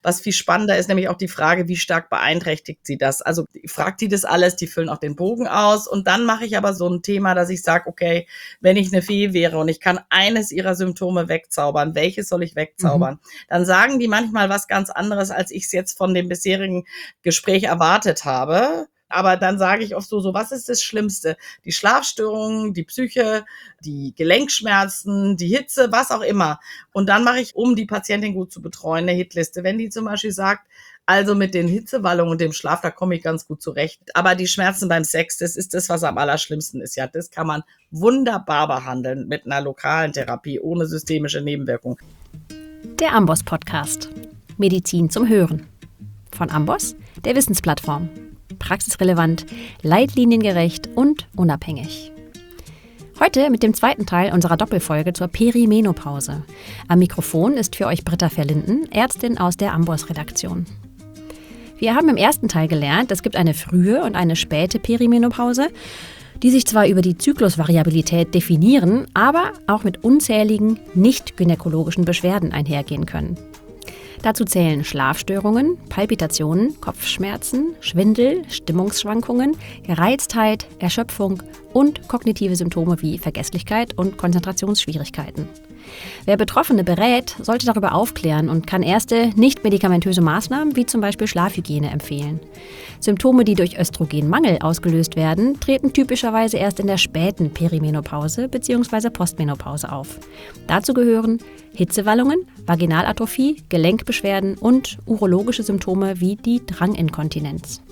Was viel spannender ist, nämlich auch die Frage, wie stark beeinträchtigt sie das? Also fragt die das alles, die füllen auch den Bogen aus und dann mache ich aber so ein Thema, dass ich sage, okay, wenn ich eine Fee wäre und ich kann eines ihrer Symptome wegzaubern, welches soll ich wegzaubern? Dann sagen die manchmal was ganz anderes, als ich es jetzt von dem bisherigen Gespräch erwartet habe. Aber dann sage ich oft so, was ist das Schlimmste? Die Schlafstörungen, die Psyche, die Gelenkschmerzen, die Hitze, was auch immer. Und dann mache ich, um die Patientin gut zu betreuen, eine Hitliste. Wenn die zum Beispiel sagt, also mit den Hitzewallungen und dem Schlaf, da komme ich ganz gut zurecht. Aber die Schmerzen beim Sex, das ist das, was am allerschlimmsten ist. Ja, das kann man wunderbar behandeln mit einer lokalen Therapie, ohne systemische Nebenwirkung. Der Amboss Podcast. Medizin zum Hören. Von Amboss, der Wissensplattform. Praxisrelevant, leitliniengerecht und unabhängig. Heute mit dem zweiten Teil unserer Doppelfolge zur Perimenopause. Am Mikrofon ist für euch Britta Verlinden, Ärztin aus der Amboss-Redaktion. Wir haben im ersten Teil gelernt, es gibt eine frühe und eine späte Perimenopause, die sich zwar über die Zyklusvariabilität definieren, aber auch mit unzähligen nicht-gynäkologischen Beschwerden einhergehen können. Dazu zählen Schlafstörungen, Palpitationen, Kopfschmerzen, Schwindel, Stimmungsschwankungen, Gereiztheit, Erschöpfung und kognitive Symptome wie Vergesslichkeit und Konzentrationsschwierigkeiten. Wer Betroffene berät, sollte darüber aufklären und kann erste nicht-medikamentöse Maßnahmen wie zum Beispiel Schlafhygiene empfehlen. Symptome, die durch Östrogenmangel ausgelöst werden, treten typischerweise erst in der späten Perimenopause bzw. Postmenopause auf. Dazu gehören Hitzewallungen, Vaginalatrophie, Gelenkbeschwerden und urologische Symptome wie die Dranginkontinenz.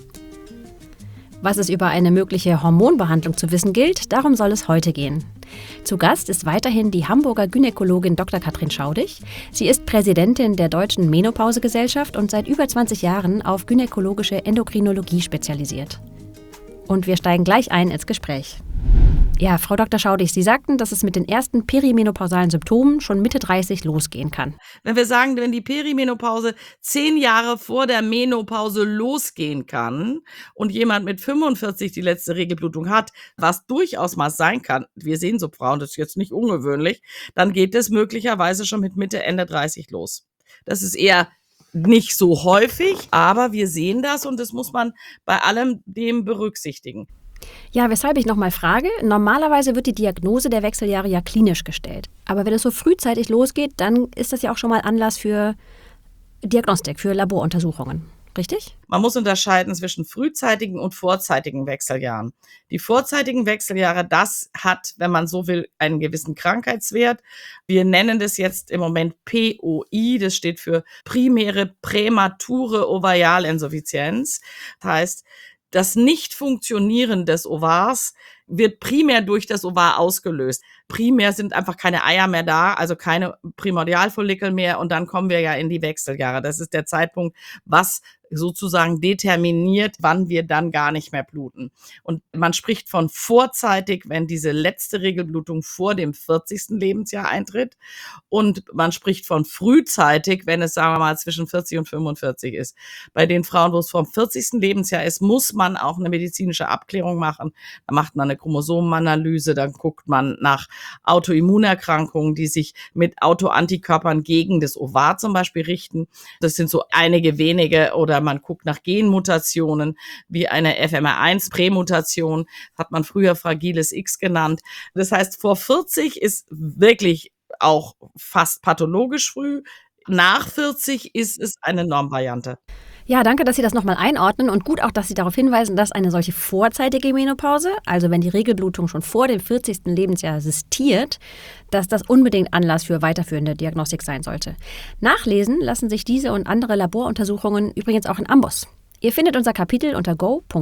Was es über eine mögliche Hormonbehandlung zu wissen gilt, darum soll es heute gehen. Zu Gast ist weiterhin die Hamburger Gynäkologin Dr. Katrin Schaudig. Sie ist Präsidentin der Deutschen Menopausegesellschaft und seit über 20 Jahren auf gynäkologische Endokrinologie spezialisiert. Und wir steigen gleich ein ins Gespräch. Ja, Frau Dr. Schaudig, Sie sagten, dass es mit den ersten perimenopausalen Symptomen schon Mitte 30 losgehen kann. Wenn wir sagen, wenn die Perimenopause 10 Jahre vor der Menopause losgehen kann und jemand mit 45 die letzte Regelblutung hat, was durchaus mal sein kann, wir sehen so Frauen, das ist jetzt nicht ungewöhnlich, dann geht es möglicherweise schon mit Mitte, Ende 30 los. Das ist eher nicht so häufig, aber wir sehen das und das muss man bei allem dem berücksichtigen. Ja, weshalb ich nochmal frage, normalerweise wird die Diagnose der Wechseljahre ja klinisch gestellt. Aber wenn es so frühzeitig losgeht, dann ist das ja auch schon mal Anlass für Diagnostik, für Laboruntersuchungen. Richtig? Man muss unterscheiden zwischen frühzeitigen und vorzeitigen Wechseljahren. Die vorzeitigen Wechseljahre, das hat, wenn man so will, einen gewissen Krankheitswert. Wir nennen das jetzt im Moment POI, das steht für primäre prämature Ovarialinsuffizienz. Das heißt, das Nicht-Funktionieren des Ovars wird primär durch das Ovar ausgelöst. Primär sind einfach keine Eier mehr da, also keine Primordialfollikel mehr und dann kommen wir ja in die Wechseljahre. Das ist der Zeitpunkt, was sozusagen determiniert, wann wir dann gar nicht mehr bluten. Und man spricht von vorzeitig, wenn diese letzte Regelblutung vor dem 40. Lebensjahr eintritt. Und man spricht von frühzeitig, wenn es, sagen wir mal, zwischen 40 und 45 ist. Bei den Frauen, wo es vom 40. Lebensjahr ist, muss man auch eine medizinische Abklärung machen. Da macht man eine Chromosomenanalyse, dann guckt man nach Autoimmunerkrankungen, die sich mit Autoantikörpern gegen das Ovar zum Beispiel richten. Das sind so einige wenige, oder man guckt nach Genmutationen, wie eine FMR1-Prämutation, hat man früher fragiles X genannt. Das heißt, vor 40 ist wirklich auch fast pathologisch früh. Nach 40 ist es eine Normvariante. Ja, danke, dass Sie das nochmal einordnen und gut auch, dass Sie darauf hinweisen, dass eine solche vorzeitige Menopause, also wenn die Regelblutung schon vor dem 40. Lebensjahr sistiert, dass das unbedingt Anlass für weiterführende Diagnostik sein sollte. Nachlesen lassen sich diese und andere Laboruntersuchungen übrigens auch in Amboss. Ihr findet unser Kapitel unter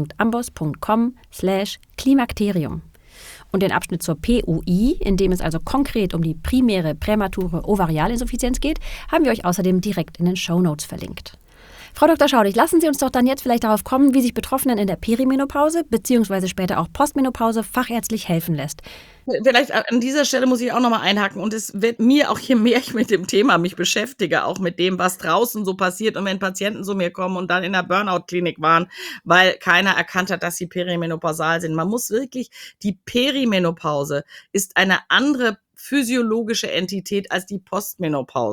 go.amboss.com/Klimakterium. Und den Abschnitt zur POI, in dem es also konkret um die primäre prämature Ovarialinsuffizienz geht, haben wir euch außerdem direkt in den Shownotes verlinkt. Frau Dr. Schaudig, lassen Sie uns doch dann jetzt vielleicht darauf kommen, wie sich Betroffenen in der Perimenopause bzw. später auch Postmenopause fachärztlich helfen lässt. Vielleicht an dieser Stelle muss ich auch nochmal einhaken und es wird mir auch, je mehr ich mit dem Thema mich beschäftige, auch mit dem, was draußen so passiert und wenn Patienten zu mir kommen und dann in der Burnout-Klinik waren, weil keiner erkannt hat, dass sie perimenopausal sind. Man muss wirklich, die Perimenopause ist eine andere physiologische Entität als die Postmenopause.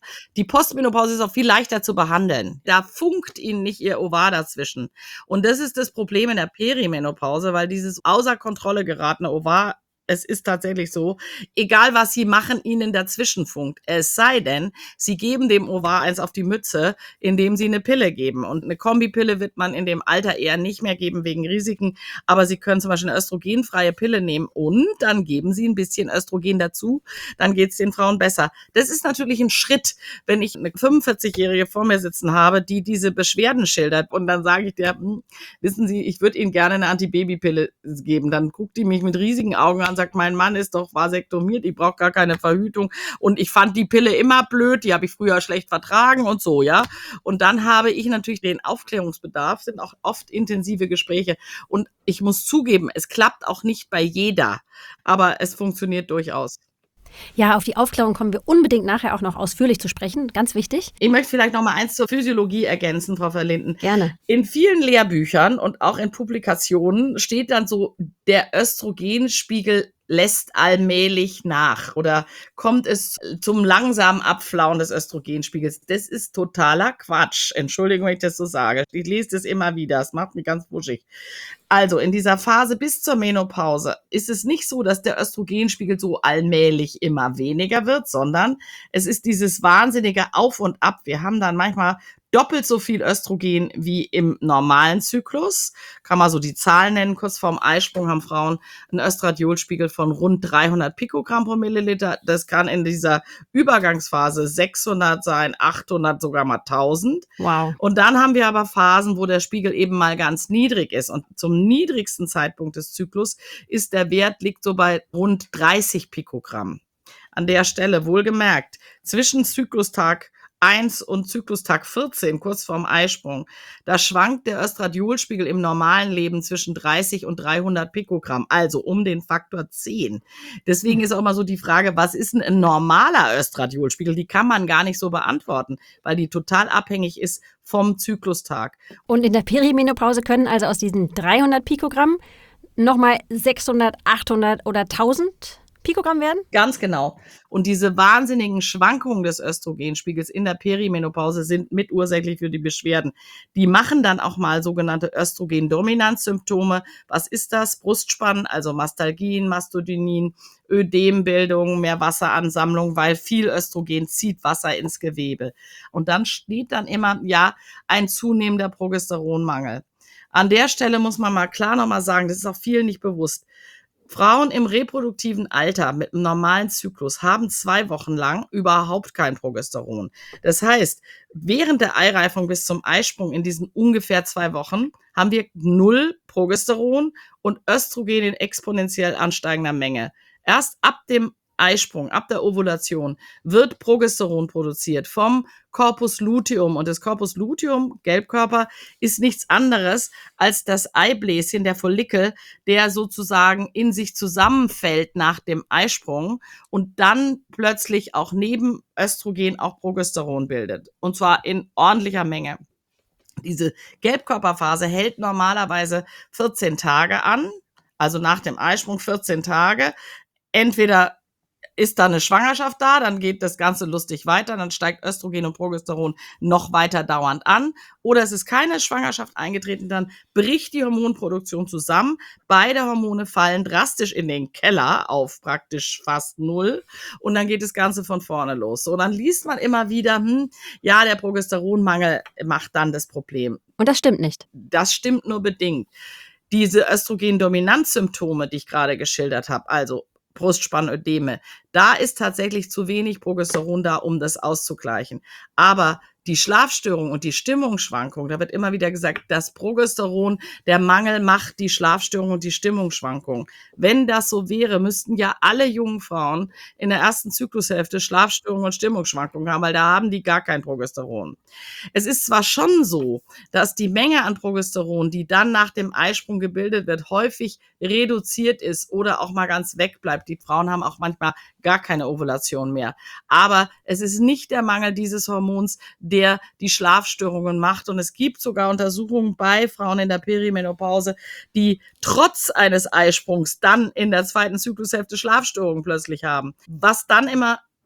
Die Postmenopause ist auch viel leichter zu behandeln. Da funkt ihnen nicht ihr Ovar dazwischen. Und das ist das Problem in der Perimenopause, weil dieses außer Kontrolle geratene Ovar, es ist tatsächlich so, egal was sie machen, ihnen dazwischen funkt. Es sei denn, sie geben dem Ovar eins auf die Mütze, indem sie eine Pille geben. Und eine Kombipille wird man in dem Alter eher nicht mehr geben wegen Risiken. Aber sie können zum Beispiel eine östrogenfreie Pille nehmen und dann geben sie ein bisschen Östrogen dazu. Dann geht es den Frauen besser. Das ist natürlich ein Schritt, wenn ich eine 45-Jährige vor mir sitzen habe, die diese Beschwerden schildert. Und dann sage ich der, wissen Sie, ich würde Ihnen gerne eine Antibabypille geben. Dann guckt die mich mit riesigen Augen an, sagt, mein Mann ist doch vasektomiert, ich brauche gar keine Verhütung und ich fand die Pille immer blöd, die habe ich früher schlecht vertragen und so, ja. Und dann habe ich natürlich den Aufklärungsbedarf, sind auch oft intensive Gespräche und ich muss zugeben, es klappt auch nicht bei jeder, aber es funktioniert durchaus. Ja, auf die Aufklärung kommen wir unbedingt nachher auch noch ausführlich zu sprechen. Ganz wichtig. Ich möchte vielleicht noch mal eins zur Physiologie ergänzen, Frau Verlinden. Gerne. In vielen Lehrbüchern und auch in Publikationen steht dann so, der Östrogenspiegel lässt allmählich nach oder kommt es zum langsamen Abflauen des Östrogenspiegels. Das ist totaler Quatsch. Entschuldigung, wenn ich das so sage. Ich lese das immer wieder. Das macht mich ganz wuschig. Also in dieser Phase bis zur Menopause ist es nicht so, dass der Östrogenspiegel so allmählich immer weniger wird, sondern es ist dieses wahnsinnige Auf und Ab. Wir haben dann manchmal doppelt so viel Östrogen wie im normalen Zyklus. Kann man so die Zahlen nennen. Kurz vorm Eisprung haben Frauen einen Östradiolspiegel von rund 300 Pikogramm pro Milliliter. Das kann in dieser Übergangsphase 600 sein, 800, sogar mal 1000. Wow. Und dann haben wir aber Phasen, wo der Spiegel eben mal ganz niedrig ist. Und zum niedrigsten Zeitpunkt des Zyklus ist der Wert, liegt so bei rund 30 Pikogramm. An der Stelle wohlgemerkt, zwischen Zyklustag 1 und Zyklustag 14, kurz vorm Eisprung, da schwankt der Östradiolspiegel im normalen Leben zwischen 30 und 300 Pikogramm, also um den Faktor 10. Deswegen ist auch immer so die Frage, was ist denn ein normaler Östradiolspiegel? Die kann man gar nicht so beantworten, weil die total abhängig ist vom Zyklustag. Und in der Perimenopause können also aus diesen 300 Pikogramm nochmal 600, 800 oder 1000 Pikogramm werden? Ganz genau. Und diese wahnsinnigen Schwankungen des Östrogenspiegels in der Perimenopause sind mitursächlich für die Beschwerden. Die machen dann auch mal sogenannte Östrogendominanzsymptome. Was ist das? Brustspannen, also Mastalgien, Mastodinin, Ödembildung, mehr Wasseransammlung, weil viel Östrogen zieht Wasser ins Gewebe. Und dann steht dann immer, ja, ein zunehmender Progesteronmangel. An der Stelle muss man mal klar nochmal sagen, das ist auch vielen nicht bewusst. Frauen im reproduktiven Alter mit einem normalen Zyklus haben 2 Wochen lang überhaupt kein Progesteron. Das heißt, während der Eireifung bis zum Eisprung in diesen ungefähr 2 Wochen haben wir 0 Progesteron und Östrogen in exponentiell ansteigender Menge. Erst ab dem Eisprung, ab der Ovulation, wird Progesteron produziert vom Corpus luteum. Und das Corpus luteum, Gelbkörper, ist nichts anderes als das Eibläschen, der Follikel, der sozusagen in sich zusammenfällt nach dem Eisprung und dann plötzlich auch neben Östrogen auch Progesteron bildet. Und zwar in ordentlicher Menge. Diese Gelbkörperphase hält normalerweise 14 Tage an, also nach dem Eisprung 14 Tage. Entweder ist da eine Schwangerschaft da, dann geht das Ganze lustig weiter, dann steigt Östrogen und Progesteron noch weiter dauernd an. Oder es ist keine Schwangerschaft eingetreten, dann bricht die Hormonproduktion zusammen. Beide Hormone fallen drastisch in den Keller auf praktisch fast 0 und dann geht das Ganze von vorne los. So, dann liest man immer wieder, ja, der Progesteronmangel macht dann das Problem. Und das stimmt nicht. Das stimmt nur bedingt. Diese Östrogendominanzsymptome, die ich gerade geschildert habe, also Brustspannödeme, da ist tatsächlich zu wenig Progesteron da, um das auszugleichen. Aber die Schlafstörung und die Stimmungsschwankung, da wird immer wieder gesagt, das Progesteron, der Mangel macht die Schlafstörung und die Stimmungsschwankung. Wenn das so wäre, müssten ja alle jungen Frauen in der ersten Zyklushälfte Schlafstörungen und Stimmungsschwankungen haben, weil da haben die gar kein Progesteron. Es ist zwar schon so, dass die Menge an Progesteron, die dann nach dem Eisprung gebildet wird, häufig reduziert ist oder auch mal ganz wegbleibt. Die Frauen haben auch manchmal gar keine Ovulation mehr. Aber es ist nicht der Mangel dieses Hormons, der die Schlafstörungen macht. Und es gibt sogar Untersuchungen bei Frauen in der Perimenopause, die trotz eines Eisprungs dann in der zweiten Zyklushälfte Schlafstörungen plötzlich haben. Was dann immer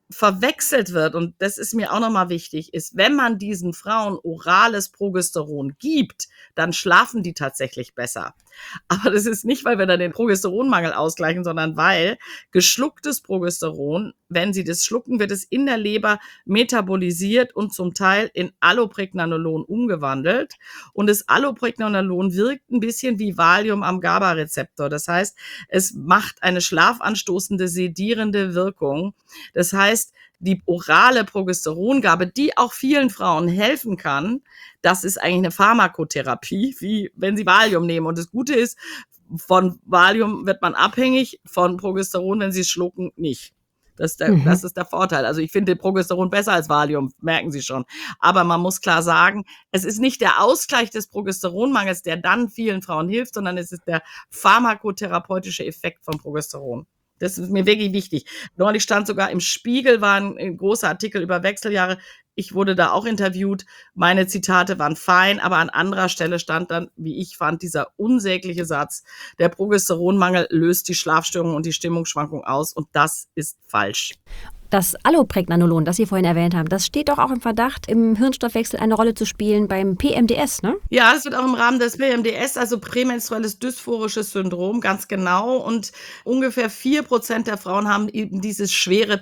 verwechselt wird, und das ist mir auch nochmal wichtig, ist, wenn man diesen Frauen orales Progesteron gibt, dann schlafen die tatsächlich besser. Aber das ist nicht, weil wir dann den Progesteronmangel ausgleichen, sondern weil geschlucktes Progesteron, wenn sie das schlucken, wird es in der Leber metabolisiert und zum Teil in Allopregnanolon umgewandelt. Und das Allopregnanolon wirkt ein bisschen wie Valium am GABA-Rezeptor. Das heißt, es macht eine schlafanstoßende, sedierende Wirkung. Das heißt, die orale Progesterongabe, die auch vielen Frauen helfen kann, das ist eigentlich eine Pharmakotherapie, wie wenn sie Valium nehmen. Und das Gute ist, von Valium wird man abhängig, von Progesteron, wenn sie es schlucken, nicht. Das ist der Vorteil. Also ich finde Progesteron besser als Valium, merken Sie schon. Aber man muss klar sagen, es ist nicht der Ausgleich des Progesteronmangels, der dann vielen Frauen hilft, sondern es ist der pharmakotherapeutische Effekt von Progesteron. Das ist mir wirklich wichtig. Neulich stand sogar im Spiegel, war ein großer Artikel über Wechseljahre. Ich wurde da auch interviewt. Meine Zitate waren fein, aber an anderer Stelle stand dann, wie ich fand, dieser unsägliche Satz: Der Progesteronmangel löst die Schlafstörungen und die Stimmungsschwankungen aus, und das ist falsch. Das Allopregnanolon, das Sie vorhin erwähnt haben, das steht doch auch im Verdacht, im Hirnstoffwechsel eine Rolle zu spielen beim PMDS, ne? Ja, das wird auch im Rahmen des PMDS, also prämenstruelles dysphorisches Syndrom, ganz genau. Und ungefähr 4% der Frauen haben eben dieses schwere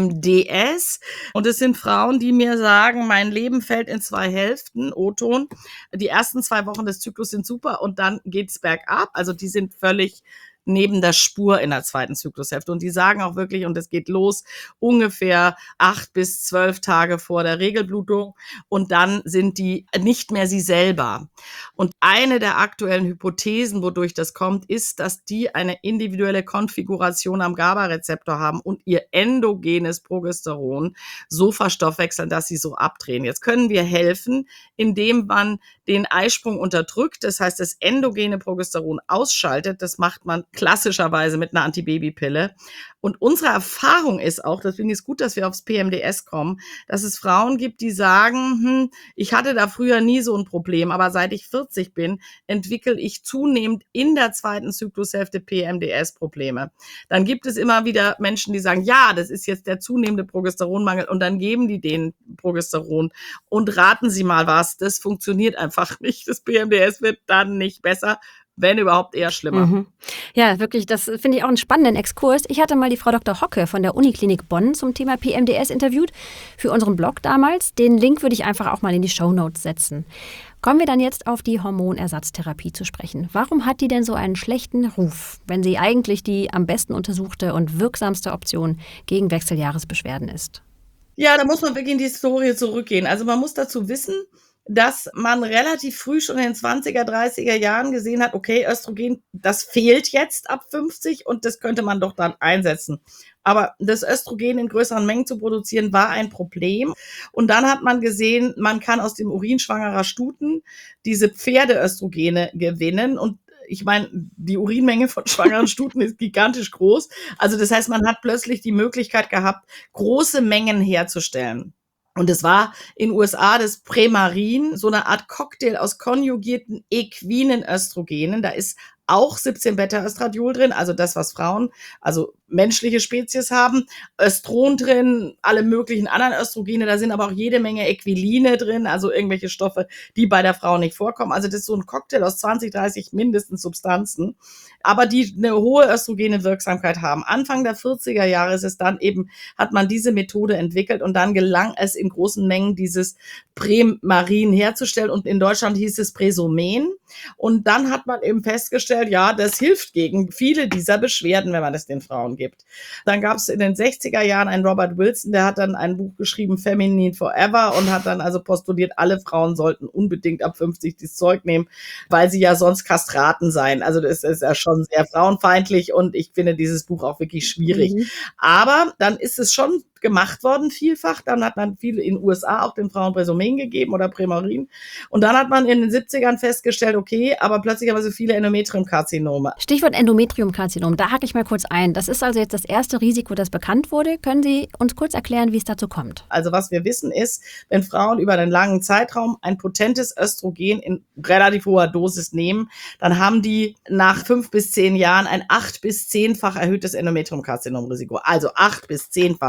PMDS. Und es sind Frauen, die mir sagen, mein Leben fällt in 2 Hälften, O-Ton. Die ersten 2 Wochen des Zyklus sind super und dann geht's bergab. Also die sind völlig neben der Spur in der zweiten Zyklushälfte. Und die sagen auch wirklich, und es geht los ungefähr 8 bis 12 Tage vor der Regelblutung, und dann sind die nicht mehr sie selber. Und eine der aktuellen Hypothesen, wodurch das kommt, ist, dass die eine individuelle Konfiguration am GABA-Rezeptor haben und ihr endogenes Progesteron so verstoffwechseln, dass sie so abdrehen. Jetzt können wir helfen, indem man den Eisprung unterdrückt, das heißt, das endogene Progesteron ausschaltet. Das macht man klassischerweise mit einer Antibabypille. Und unsere Erfahrung ist auch, deswegen ist es gut, dass wir aufs PMDS kommen, dass es Frauen gibt, die sagen, ich hatte da früher nie so ein Problem, aber seit ich 40 bin, entwickle ich zunehmend in der zweiten Zyklushälfte PMDS-Probleme. Dann gibt es immer wieder Menschen, die sagen, ja, das ist jetzt der zunehmende Progesteronmangel, und dann geben die denen Progesteron und raten Sie mal was, das funktioniert einfach nicht. Das PMDS wird dann nicht besser, wenn überhaupt eher schlimmer. Mhm. Ja, wirklich, das finde ich auch einen spannenden Exkurs. Ich hatte mal die Frau Dr. Hocke von der Uniklinik Bonn zum Thema PMDS interviewt für unseren Blog damals. Den Link würde ich einfach auch mal in die Shownotes setzen. Kommen wir dann jetzt auf die Hormonersatztherapie zu sprechen. Warum hat die denn so einen schlechten Ruf, wenn sie eigentlich die am besten untersuchte und wirksamste Option gegen Wechseljahresbeschwerden ist? Ja, da muss man wirklich in die Historie zurückgehen. Also man muss dazu wissen, dass man relativ früh schon in den 20er, 30er Jahren gesehen hat, okay, Östrogen, das fehlt jetzt ab 50 und das könnte man doch dann einsetzen. Aber das Östrogen in größeren Mengen zu produzieren, war ein Problem. Und dann hat man gesehen, man kann aus dem Urin schwangerer Stuten diese Pferdeöstrogene gewinnen. Und ich meine, die Urinmenge von schwangeren Stuten ist gigantisch groß. Also das heißt, man hat plötzlich die Möglichkeit gehabt, große Mengen herzustellen. Und es war in den USA das Premarin, so eine Art Cocktail aus konjugierten equinen Östrogenen. Da ist auch 17-Beta-Östradiol drin, also das, was Frauen, also menschliche Spezies haben, Östron drin, alle möglichen anderen Östrogene, da sind aber auch jede Menge Equiline drin, also irgendwelche Stoffe, die bei der Frau nicht vorkommen. Also das ist so ein Cocktail aus 20, 30 mindestens Substanzen, aber die eine hohe östrogene Wirksamkeit haben. Anfang der 40er Jahre ist es dann eben, hat man diese Methode entwickelt und dann gelang es in großen Mengen, dieses Premarin herzustellen, und in Deutschland hieß es Presomen. Und dann hat man eben festgestellt, ja, das hilft gegen viele dieser Beschwerden, wenn man das den Frauen gibt. Dann gab es in den 60er Jahren einen Robert Wilson, der hat dann ein Buch geschrieben, Feminine Forever, und hat dann also postuliert, alle Frauen sollten unbedingt ab 50 dieses Zeug nehmen, weil sie ja sonst Kastraten seien. Also das ist ja schon sehr frauenfeindlich, und ich finde dieses Buch auch wirklich schwierig. Aber dann ist es schon gemacht worden, vielfach. Dann hat man viele in den USA auch den Frauen Presomen gegeben oder Premarin. Und dann hat man in den 70ern festgestellt, okay, aber plötzlich haben wir so viele Endometriumkarzinome. Stichwort Endometriumkarzinom, da hake ich mal kurz ein. Das ist also jetzt das erste Risiko, das bekannt wurde. Können Sie uns kurz erklären, wie es dazu kommt? Also was wir wissen ist, wenn Frauen über einen langen Zeitraum ein potentes Östrogen in relativ hoher Dosis nehmen, dann haben die nach 5 bis 10 Jahren ein 8 bis 10-fach erhöhtes Endometriumkarzinomrisiko. Also 8 bis 10-fach.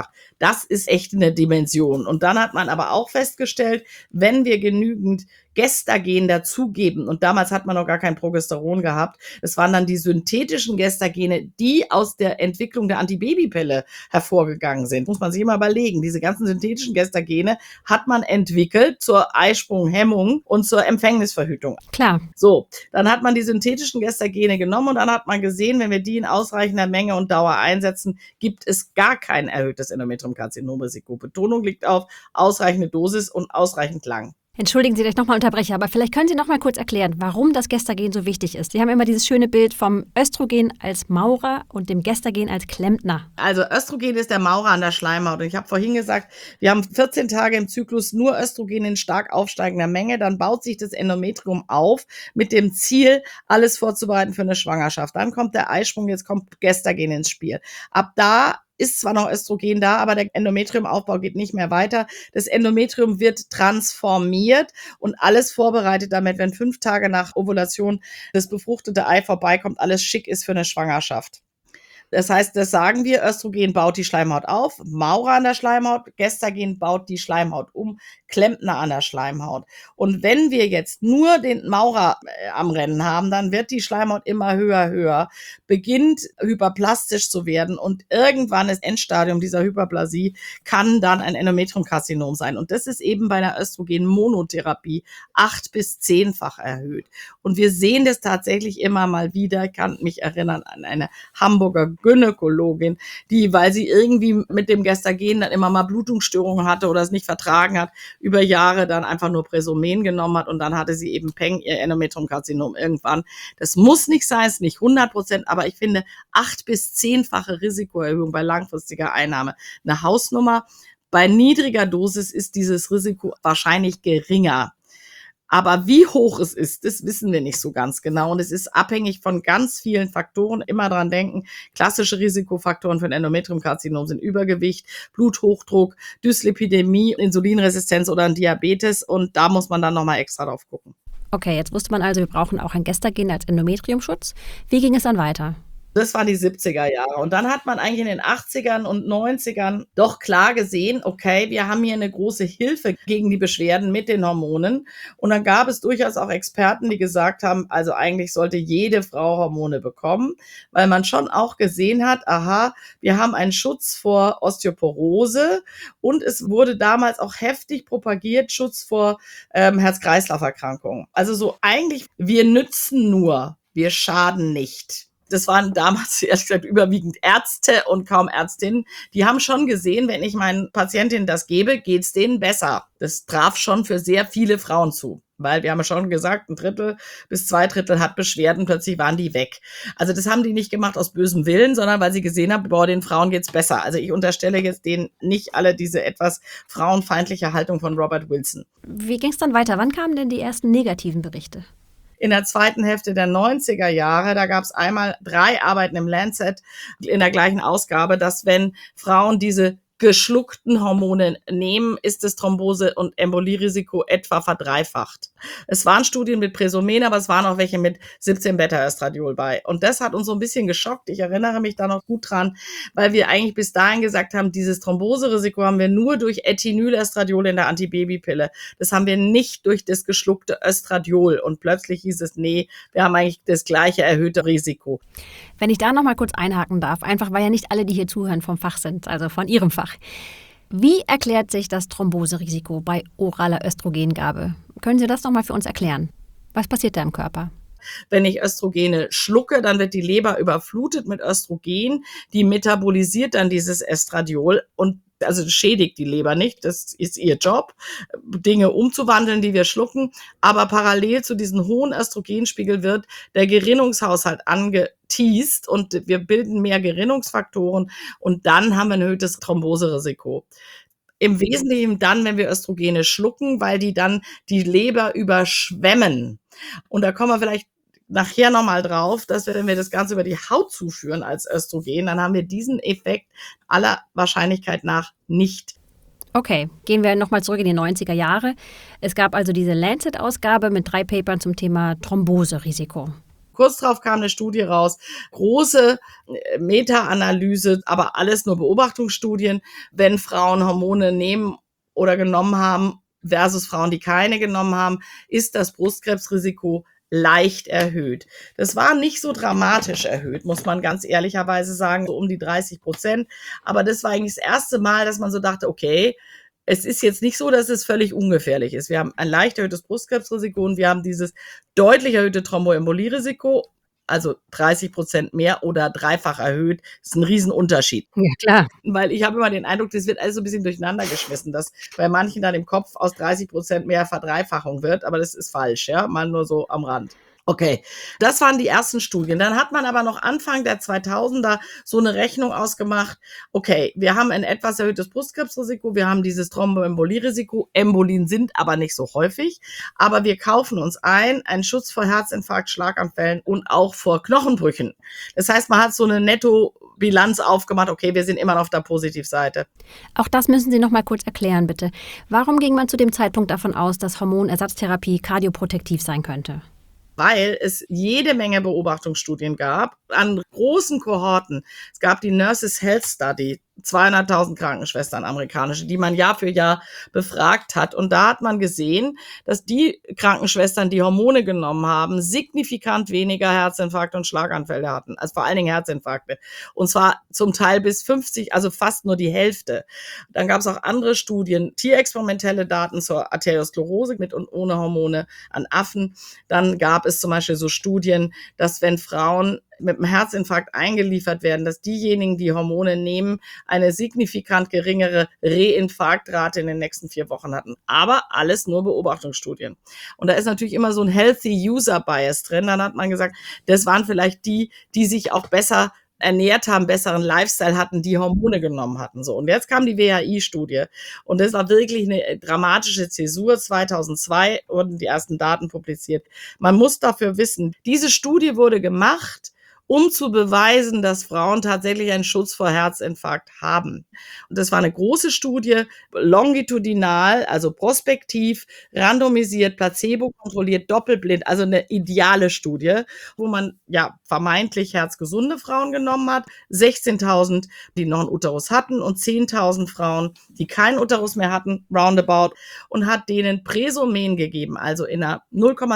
Das ist echt eine Dimension. Und dann hat man aber auch festgestellt, wenn wir genügend Gestagen dazugeben, und damals hat man noch gar kein Progesteron gehabt, es waren dann die synthetischen Gestagene, die aus der Entwicklung der Antibabypille hervorgegangen sind. Muss man sich immer überlegen. Diese ganzen synthetischen Gestagene hat man entwickelt zur Eisprunghemmung und zur Empfängnisverhütung. Klar. So, dann hat man die synthetischen Gestagene genommen und dann hat man gesehen, wenn wir die in ausreichender Menge und Dauer einsetzen, gibt es gar kein erhöhtes Endometriumkarzinomrisiko. Betonung liegt auf ausreichende Dosis und ausreichend lang. Entschuldigen Sie, dass ich nochmal unterbreche, aber vielleicht können Sie noch mal kurz erklären, warum das Gestagen so wichtig ist. Sie haben immer dieses schöne Bild vom Östrogen als Maurer und dem Gestagen als Klempner. Also Östrogen ist der Maurer an der Schleimhaut. Und ich habe vorhin gesagt, wir haben 14 Tage im Zyklus nur Östrogen in stark aufsteigender Menge. Dann baut sich das Endometrium auf mit dem Ziel, alles vorzubereiten für eine Schwangerschaft. Dann kommt der Eisprung, jetzt kommt Gestagen ins Spiel. Ab da ist zwar noch Östrogen da, aber der Endometriumaufbau geht nicht mehr weiter. Das Endometrium wird transformiert und alles vorbereitet, damit, wenn 5 Tage nach Ovulation das befruchtete Ei vorbeikommt, alles schick ist für eine Schwangerschaft. Das heißt, das sagen wir, Östrogen baut die Schleimhaut auf, Maurer an der Schleimhaut, Gestagen baut die Schleimhaut um, Klempner an der Schleimhaut. Und wenn wir jetzt nur den Maurer am Rennen haben, dann wird die Schleimhaut immer höher, beginnt hyperplastisch zu werden und irgendwann ist Endstadium dieser Hyperplasie, kann dann ein Endometriumkarzinom sein. Und das ist eben bei einer Östrogen-Monotherapie 8- bis 10-fach erhöht. Und wir sehen das tatsächlich immer mal wieder. Ich kann mich erinnern an eine Hamburger Gynäkologin, die, weil sie irgendwie mit dem Gestagen dann immer mal Blutungsstörungen hatte oder es nicht vertragen hat, über Jahre dann einfach nur Presomen genommen hat und dann hatte sie eben Peng, ihr Endometriumkarzinom irgendwann. Das muss nicht sein, ist nicht 100%, aber ich finde 8- bis 10-fache Risikoerhöhung bei langfristiger Einnahme eine Hausnummer. Bei niedriger Dosis ist dieses Risiko wahrscheinlich geringer. Aber wie hoch es ist, das wissen wir nicht so ganz genau. Und es ist abhängig von ganz vielen Faktoren. Immer dran denken, klassische Risikofaktoren für ein Endometriumkarzinom sind Übergewicht, Bluthochdruck, Dyslipidämie, Insulinresistenz oder ein Diabetes. Und da muss man dann nochmal extra drauf gucken. Okay, jetzt wusste man also, wir brauchen auch ein Gestagen als Endometriumschutz. Wie ging es dann weiter? Das waren die 70er Jahre. Und dann hat man eigentlich in den 80ern und 90ern doch klar gesehen, okay, wir haben hier eine große Hilfe gegen die Beschwerden mit den Hormonen. Und dann gab es durchaus auch Experten, die gesagt haben, also eigentlich sollte jede Frau Hormone bekommen, weil man schon auch gesehen hat, aha, wir haben einen Schutz vor Osteoporose und es wurde damals auch heftig propagiert, Schutz vor Herz-Kreislauf-Erkrankungen. Also so eigentlich, wir nützen nur, wir schaden nicht. Das waren damals, ehrlich gesagt, überwiegend Ärzte und kaum Ärztinnen. Die haben schon gesehen, wenn ich meinen Patientinnen das gebe, geht's denen besser. Das traf schon für sehr viele Frauen zu. Weil wir haben ja schon gesagt, 1/3 bis 2/3 hat Beschwerden, plötzlich waren die weg. Also das haben die nicht gemacht aus bösem Willen, sondern weil sie gesehen haben, boah, den Frauen geht's besser. Also ich unterstelle jetzt denen nicht alle diese etwas frauenfeindliche Haltung von Robert Wilson. Wie ging es dann weiter? Wann kamen denn die ersten negativen Berichte? In der zweiten Hälfte der 90er Jahre, da gab es einmal 3 Arbeiten im Lancet in der gleichen Ausgabe, dass wenn Frauen diese geschluckten Hormone nehmen, ist das Thrombose- und Embolierisiko etwa verdreifacht. Es waren Studien mit Presomen, aber es waren auch welche mit 17-Beta-Östradiol bei. Und das hat uns so ein bisschen geschockt. Ich erinnere mich da noch gut dran, weil wir eigentlich bis dahin gesagt haben, dieses Thromboserisiko haben wir nur durch Ethinylestradiol in der Antibabypille. Das haben wir nicht durch das geschluckte Östradiol. Und plötzlich hieß es, nee, wir haben eigentlich das gleiche erhöhte Risiko. Wenn ich da noch mal kurz einhaken darf, einfach weil ja nicht alle, die hier zuhören, vom Fach sind, also von Ihrem Fach. Wie erklärt sich das Thromboserisiko bei oraler Östrogengabe? Können Sie das noch mal für uns erklären? Was passiert da im Körper? Wenn ich Östrogene schlucke, dann wird die Leber überflutet mit Östrogen, die metabolisiert dann dieses Estradiol und also schädigt die Leber nicht, das ist ihr Job, Dinge umzuwandeln, die wir schlucken, aber parallel zu diesem hohen Östrogenspiegel wird der Gerinnungshaushalt angeteast und wir bilden mehr Gerinnungsfaktoren und dann haben wir ein erhöhtes Thromboserisiko. Im Wesentlichen dann, wenn wir Östrogene schlucken, weil die dann die Leber überschwemmen. Und da kommen wir vielleicht nachher nochmal drauf, dass wir, wenn wir das Ganze über die Haut zuführen als Östrogen, dann haben wir diesen Effekt aller Wahrscheinlichkeit nach nicht. Okay, gehen wir nochmal zurück in die 90er Jahre. Es gab also diese Lancet-Ausgabe mit 3 Papern zum Thema Thromboserisiko. Kurz darauf kam eine Studie raus, große Meta-Analyse, aber alles nur Beobachtungsstudien, wenn Frauen Hormone nehmen oder genommen haben versus Frauen, die keine genommen haben, ist das Brustkrebsrisiko leicht erhöht. Das war nicht so dramatisch erhöht, muss man ganz ehrlicherweise sagen, so um die 30%. Aber das war eigentlich das erste Mal, dass man so dachte, okay, es ist jetzt nicht so, dass es völlig ungefährlich ist. Wir haben ein leicht erhöhtes Brustkrebsrisiko und wir haben dieses deutlich erhöhte Thromboembolierisiko, also 30% mehr oder dreifach erhöht. Das ist ein Riesenunterschied. Ja, klar. Weil ich habe immer den Eindruck, das wird alles so ein bisschen durcheinander geschmissen, dass bei manchen dann im Kopf aus 30% mehr Verdreifachung wird, aber das ist falsch, ja, mal nur so am Rand. Okay, das waren die ersten Studien. Dann hat man aber noch Anfang der 2000er so eine Rechnung ausgemacht. Okay, wir haben ein etwas erhöhtes Brustkrebsrisiko, wir haben dieses Thromboembolierisiko. Embolien sind aber nicht so häufig, aber wir kaufen uns einen Schutz vor Herzinfarkt, Schlaganfällen und auch vor Knochenbrüchen. Das heißt, man hat so eine Nettobilanz aufgemacht. Okay, wir sind immer noch auf der Positivseite. Auch das müssen Sie noch mal kurz erklären, bitte. Warum ging man zu dem Zeitpunkt davon aus, dass Hormonersatztherapie kardioprotektiv sein könnte? Weil es jede Menge Beobachtungsstudien gab an großen Kohorten. Es gab die Nurses Health Study, 200.000 Krankenschwestern, amerikanische, die man Jahr für Jahr befragt hat. Und da hat man gesehen, dass die Krankenschwestern, die Hormone genommen haben, signifikant weniger Herzinfarkte und Schlaganfälle hatten, also vor allen Dingen Herzinfarkte. Und zwar zum Teil bis 50, also fast nur die Hälfte. Dann gab es auch andere Studien, tierexperimentelle Daten zur Arteriosklerose mit und ohne Hormone an Affen. Dann gab es zum Beispiel so Studien, dass wenn Frauen mit einem Herzinfarkt eingeliefert werden, dass diejenigen, die Hormone nehmen, eine signifikant geringere Reinfarktrate in den nächsten 4 Wochen hatten. Aber alles nur Beobachtungsstudien. Und da ist natürlich immer so ein Healthy User Bias drin. Dann hat man gesagt, das waren vielleicht die sich auch besser ernährt haben, besseren Lifestyle hatten, die Hormone genommen hatten. So. Und jetzt kam die WHI-Studie. Und das war wirklich eine dramatische Zäsur. 2002 wurden die ersten Daten publiziert. Man muss dafür wissen, diese Studie wurde gemacht, um zu beweisen, dass Frauen tatsächlich einen Schutz vor Herzinfarkt haben. Und das war eine große Studie, longitudinal, also prospektiv, randomisiert, placebo-kontrolliert, doppelblind, also eine ideale Studie, wo man ja vermeintlich herzgesunde Frauen genommen hat, 16.000, die noch einen Uterus hatten und 10.000 Frauen, die keinen Uterus mehr hatten, roundabout, und hat denen Presomen gegeben, also in einer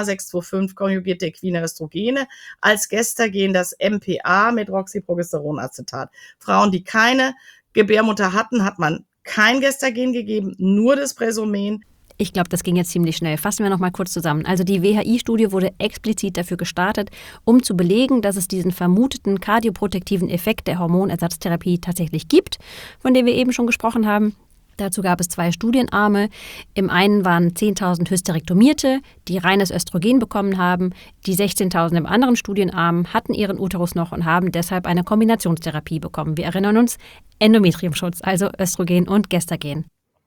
0,625 konjugierte equine Östrogene als Gestagen das MPA mit Hydroxyprogesteronacetat. Frauen, die keine Gebärmutter hatten, hat man kein Gestagen gegeben, nur das Presomen. Ich glaube, das ging jetzt ziemlich schnell. Fassen wir noch mal kurz zusammen. Also die WHI-Studie wurde explizit dafür gestartet, um zu belegen, dass es diesen vermuteten kardioprotektiven Effekt der Hormonersatztherapie tatsächlich gibt, von dem wir eben schon gesprochen haben. Dazu gab es 2 Studienarme. Im einen waren 10.000 Hysterektomierte, die reines Östrogen bekommen haben. Die 16.000 im anderen Studienarm hatten ihren Uterus noch und haben deshalb eine Kombinationstherapie bekommen. Wir erinnern uns, Endometriumschutz, also Östrogen und Gestagen.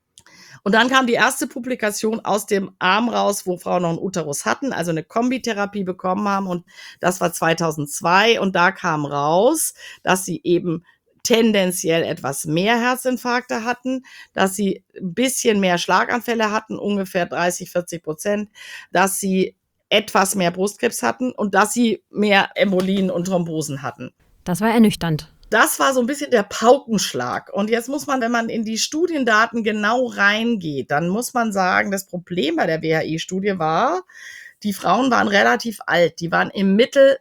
Und dann kam die erste Publikation aus dem Arm raus, wo Frauen noch einen Uterus hatten, also eine Kombitherapie bekommen haben. Und das war 2002. Und da kam raus, dass sie eben tendenziell etwas mehr Herzinfarkte hatten, dass sie ein bisschen mehr Schlaganfälle hatten, ungefähr 30-40%, dass sie etwas mehr Brustkrebs hatten und dass sie mehr Embolien und Thrombosen hatten. Das war ernüchternd. Das war so ein bisschen der Paukenschlag. Und jetzt muss man, wenn man in die Studiendaten genau reingeht, dann muss man sagen, das Problem bei der WHI-Studie war, die Frauen waren relativ alt. Die waren im Mittel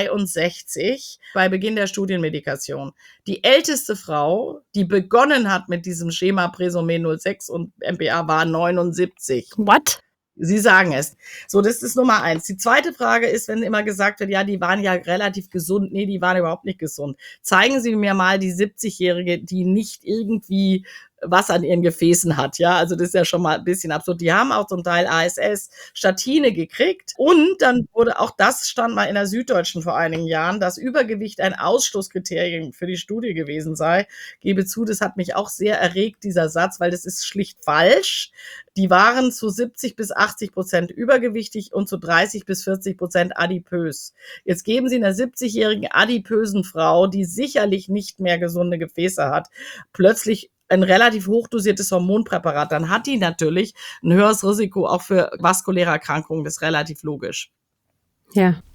63 bei Beginn der Studienmedikation. Die älteste Frau, die begonnen hat mit diesem Schema Presomen 06 und MPA, war 79. What? Sie sagen es. So, das ist Nummer 1. Die zweite Frage ist, wenn immer gesagt wird, ja, die waren ja relativ gesund. Nee, die waren überhaupt nicht gesund. Zeigen Sie mir mal die 70-Jährige, die nicht irgendwie was an ihren Gefäßen hat, ja, also das ist ja schon mal ein bisschen absurd. Die haben auch zum Teil ASS, Statine gekriegt und dann wurde auch das, stand mal in der Süddeutschen vor einigen Jahren, dass Übergewicht ein Ausschlusskriterium für die Studie gewesen sei. Gebe zu, das hat mich auch sehr erregt, dieser Satz, weil das ist schlicht falsch. Die waren zu 70-80% übergewichtig und zu 30-40% adipös. Jetzt geben Sie einer 70-jährigen adipösen Frau, die sicherlich nicht mehr gesunde Gefäße hat, plötzlich ein relativ hochdosiertes Hormonpräparat, dann hat die natürlich ein höheres Risiko auch für vaskuläre Erkrankungen. Das ist relativ logisch. Ja.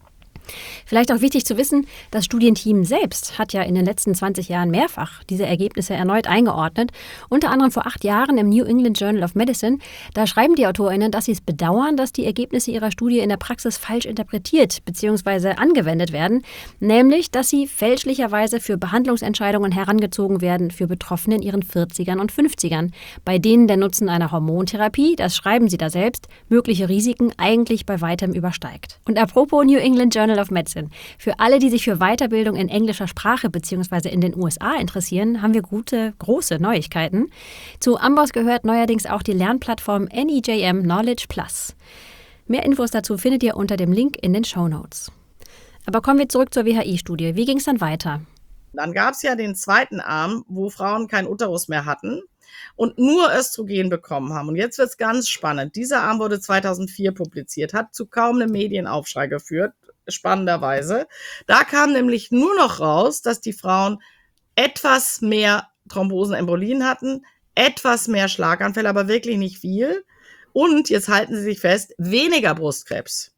Vielleicht auch wichtig zu wissen, das Studienteam selbst hat ja in den letzten 20 Jahren mehrfach diese Ergebnisse erneut eingeordnet. Unter anderem vor 8 Jahren im New England Journal of Medicine. Da schreiben die AutorInnen, dass sie es bedauern, dass die Ergebnisse ihrer Studie in der Praxis falsch interpretiert bzw. angewendet werden. Nämlich, dass sie fälschlicherweise für Behandlungsentscheidungen herangezogen werden für Betroffene in ihren 40ern und 50ern, bei denen der Nutzen einer Hormontherapie, das schreiben sie da selbst, mögliche Risiken eigentlich bei weitem übersteigt. Und apropos New England Journal of Medicine. Für alle, die sich für Weiterbildung in englischer Sprache bzw. in den USA interessieren, haben wir gute, große Neuigkeiten. Zu Amboss gehört neuerdings auch die Lernplattform NEJM Knowledge Plus. Mehr Infos dazu findet ihr unter dem Link in den Shownotes. Aber kommen wir zurück zur WHI-Studie. Wie ging es dann weiter? Dann gab es ja den zweiten Arm, wo Frauen keinen Uterus mehr hatten und nur Östrogen bekommen haben. Und jetzt wird es ganz spannend. Dieser Arm wurde 2004 publiziert, hat zu kaum einem Medienaufschrei geführt, spannenderweise. Da kam nämlich nur noch raus, dass die Frauen etwas mehr Thrombosen, Embolien hatten, etwas mehr Schlaganfälle, aber wirklich nicht viel. Und, jetzt halten Sie sich fest, weniger Brustkrebs.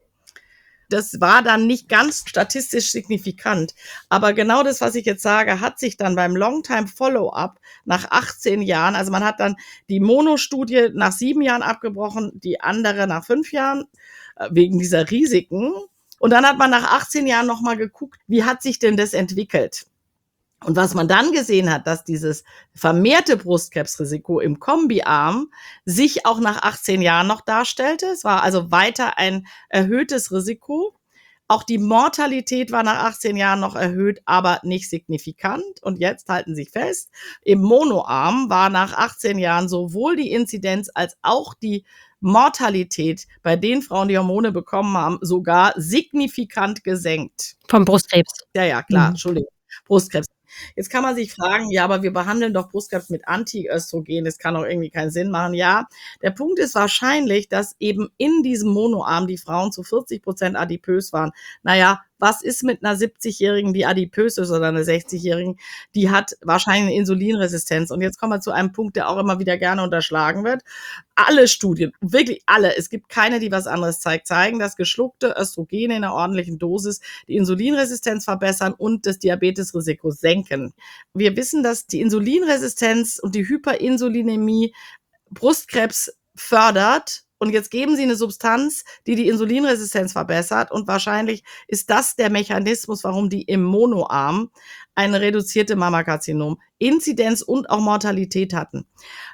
Das war dann nicht ganz statistisch signifikant. Aber genau das, was ich jetzt sage, hat sich dann beim Long-Time Follow-up nach 18 Jahren, also man hat dann die Mono-Studie nach 7 Jahren abgebrochen, die andere nach 5 Jahren, wegen dieser Risiken. Und dann hat man nach 18 Jahren nochmal geguckt, wie hat sich denn das entwickelt? Und was man dann gesehen hat, dass dieses vermehrte Brustkrebsrisiko im Kombiarm sich auch nach 18 Jahren noch darstellte. Es war also weiter ein erhöhtes Risiko. Auch die Mortalität war nach 18 Jahren noch erhöht, aber nicht signifikant. Und jetzt halten Sie sich fest, im Monoarm war nach 18 Jahren sowohl die Inzidenz als auch die Mortalität bei den Frauen, die Hormone bekommen haben, sogar signifikant gesenkt. Vom Brustkrebs. Ja, klar, Entschuldigung. Brustkrebs. Jetzt kann man sich fragen, ja, aber wir behandeln doch Brustkrebs mit Antiöstrogen, das kann doch irgendwie keinen Sinn machen. Ja, der Punkt ist wahrscheinlich, dass eben in diesem Monoarm die Frauen zu 40% adipös waren. Naja, was ist mit einer 70-Jährigen, die adipös ist, oder einer 60-Jährigen, die hat wahrscheinlich eine Insulinresistenz. Und jetzt kommen wir zu einem Punkt, der auch immer wieder gerne unterschlagen wird. Alle Studien, wirklich alle, es gibt keine, die was anderes zeigen, dass geschluckte Östrogene in einer ordentlichen Dosis die Insulinresistenz verbessern und das Diabetesrisiko senken. Wir wissen, dass die Insulinresistenz und die Hyperinsulinämie Brustkrebs fördert. Und jetzt geben Sie eine Substanz, die die Insulinresistenz verbessert. Und wahrscheinlich ist das der Mechanismus, warum die im Monoarm eine reduzierte Mammakarzinom, Inzidenz und auch Mortalität hatten.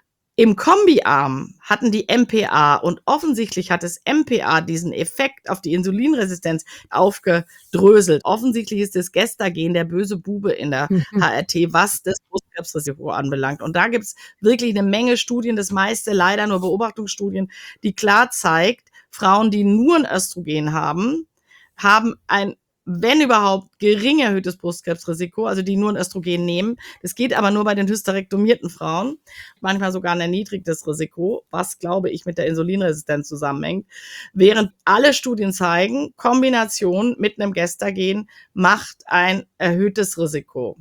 Im Kombiarm hatten die MPA und offensichtlich hat das MPA diesen Effekt auf die Insulinresistenz aufgedröselt. Offensichtlich ist das Gestagen der böse Bube in der HRT, was das Brustkrebsrisiko anbelangt. Und da gibt's wirklich eine Menge Studien, das meiste leider nur Beobachtungsstudien, die klar zeigt, Frauen, die nur ein Östrogen haben ein, wenn überhaupt, gering erhöhtes Brustkrebsrisiko, also die nur ein Östrogen nehmen. Das geht aber nur bei den hysterektomierten Frauen. Manchmal sogar ein erniedrigtes Risiko, was, glaube ich, mit der Insulinresistenz zusammenhängt. Während alle Studien zeigen, Kombination mit einem Gestagen macht ein erhöhtes Risiko.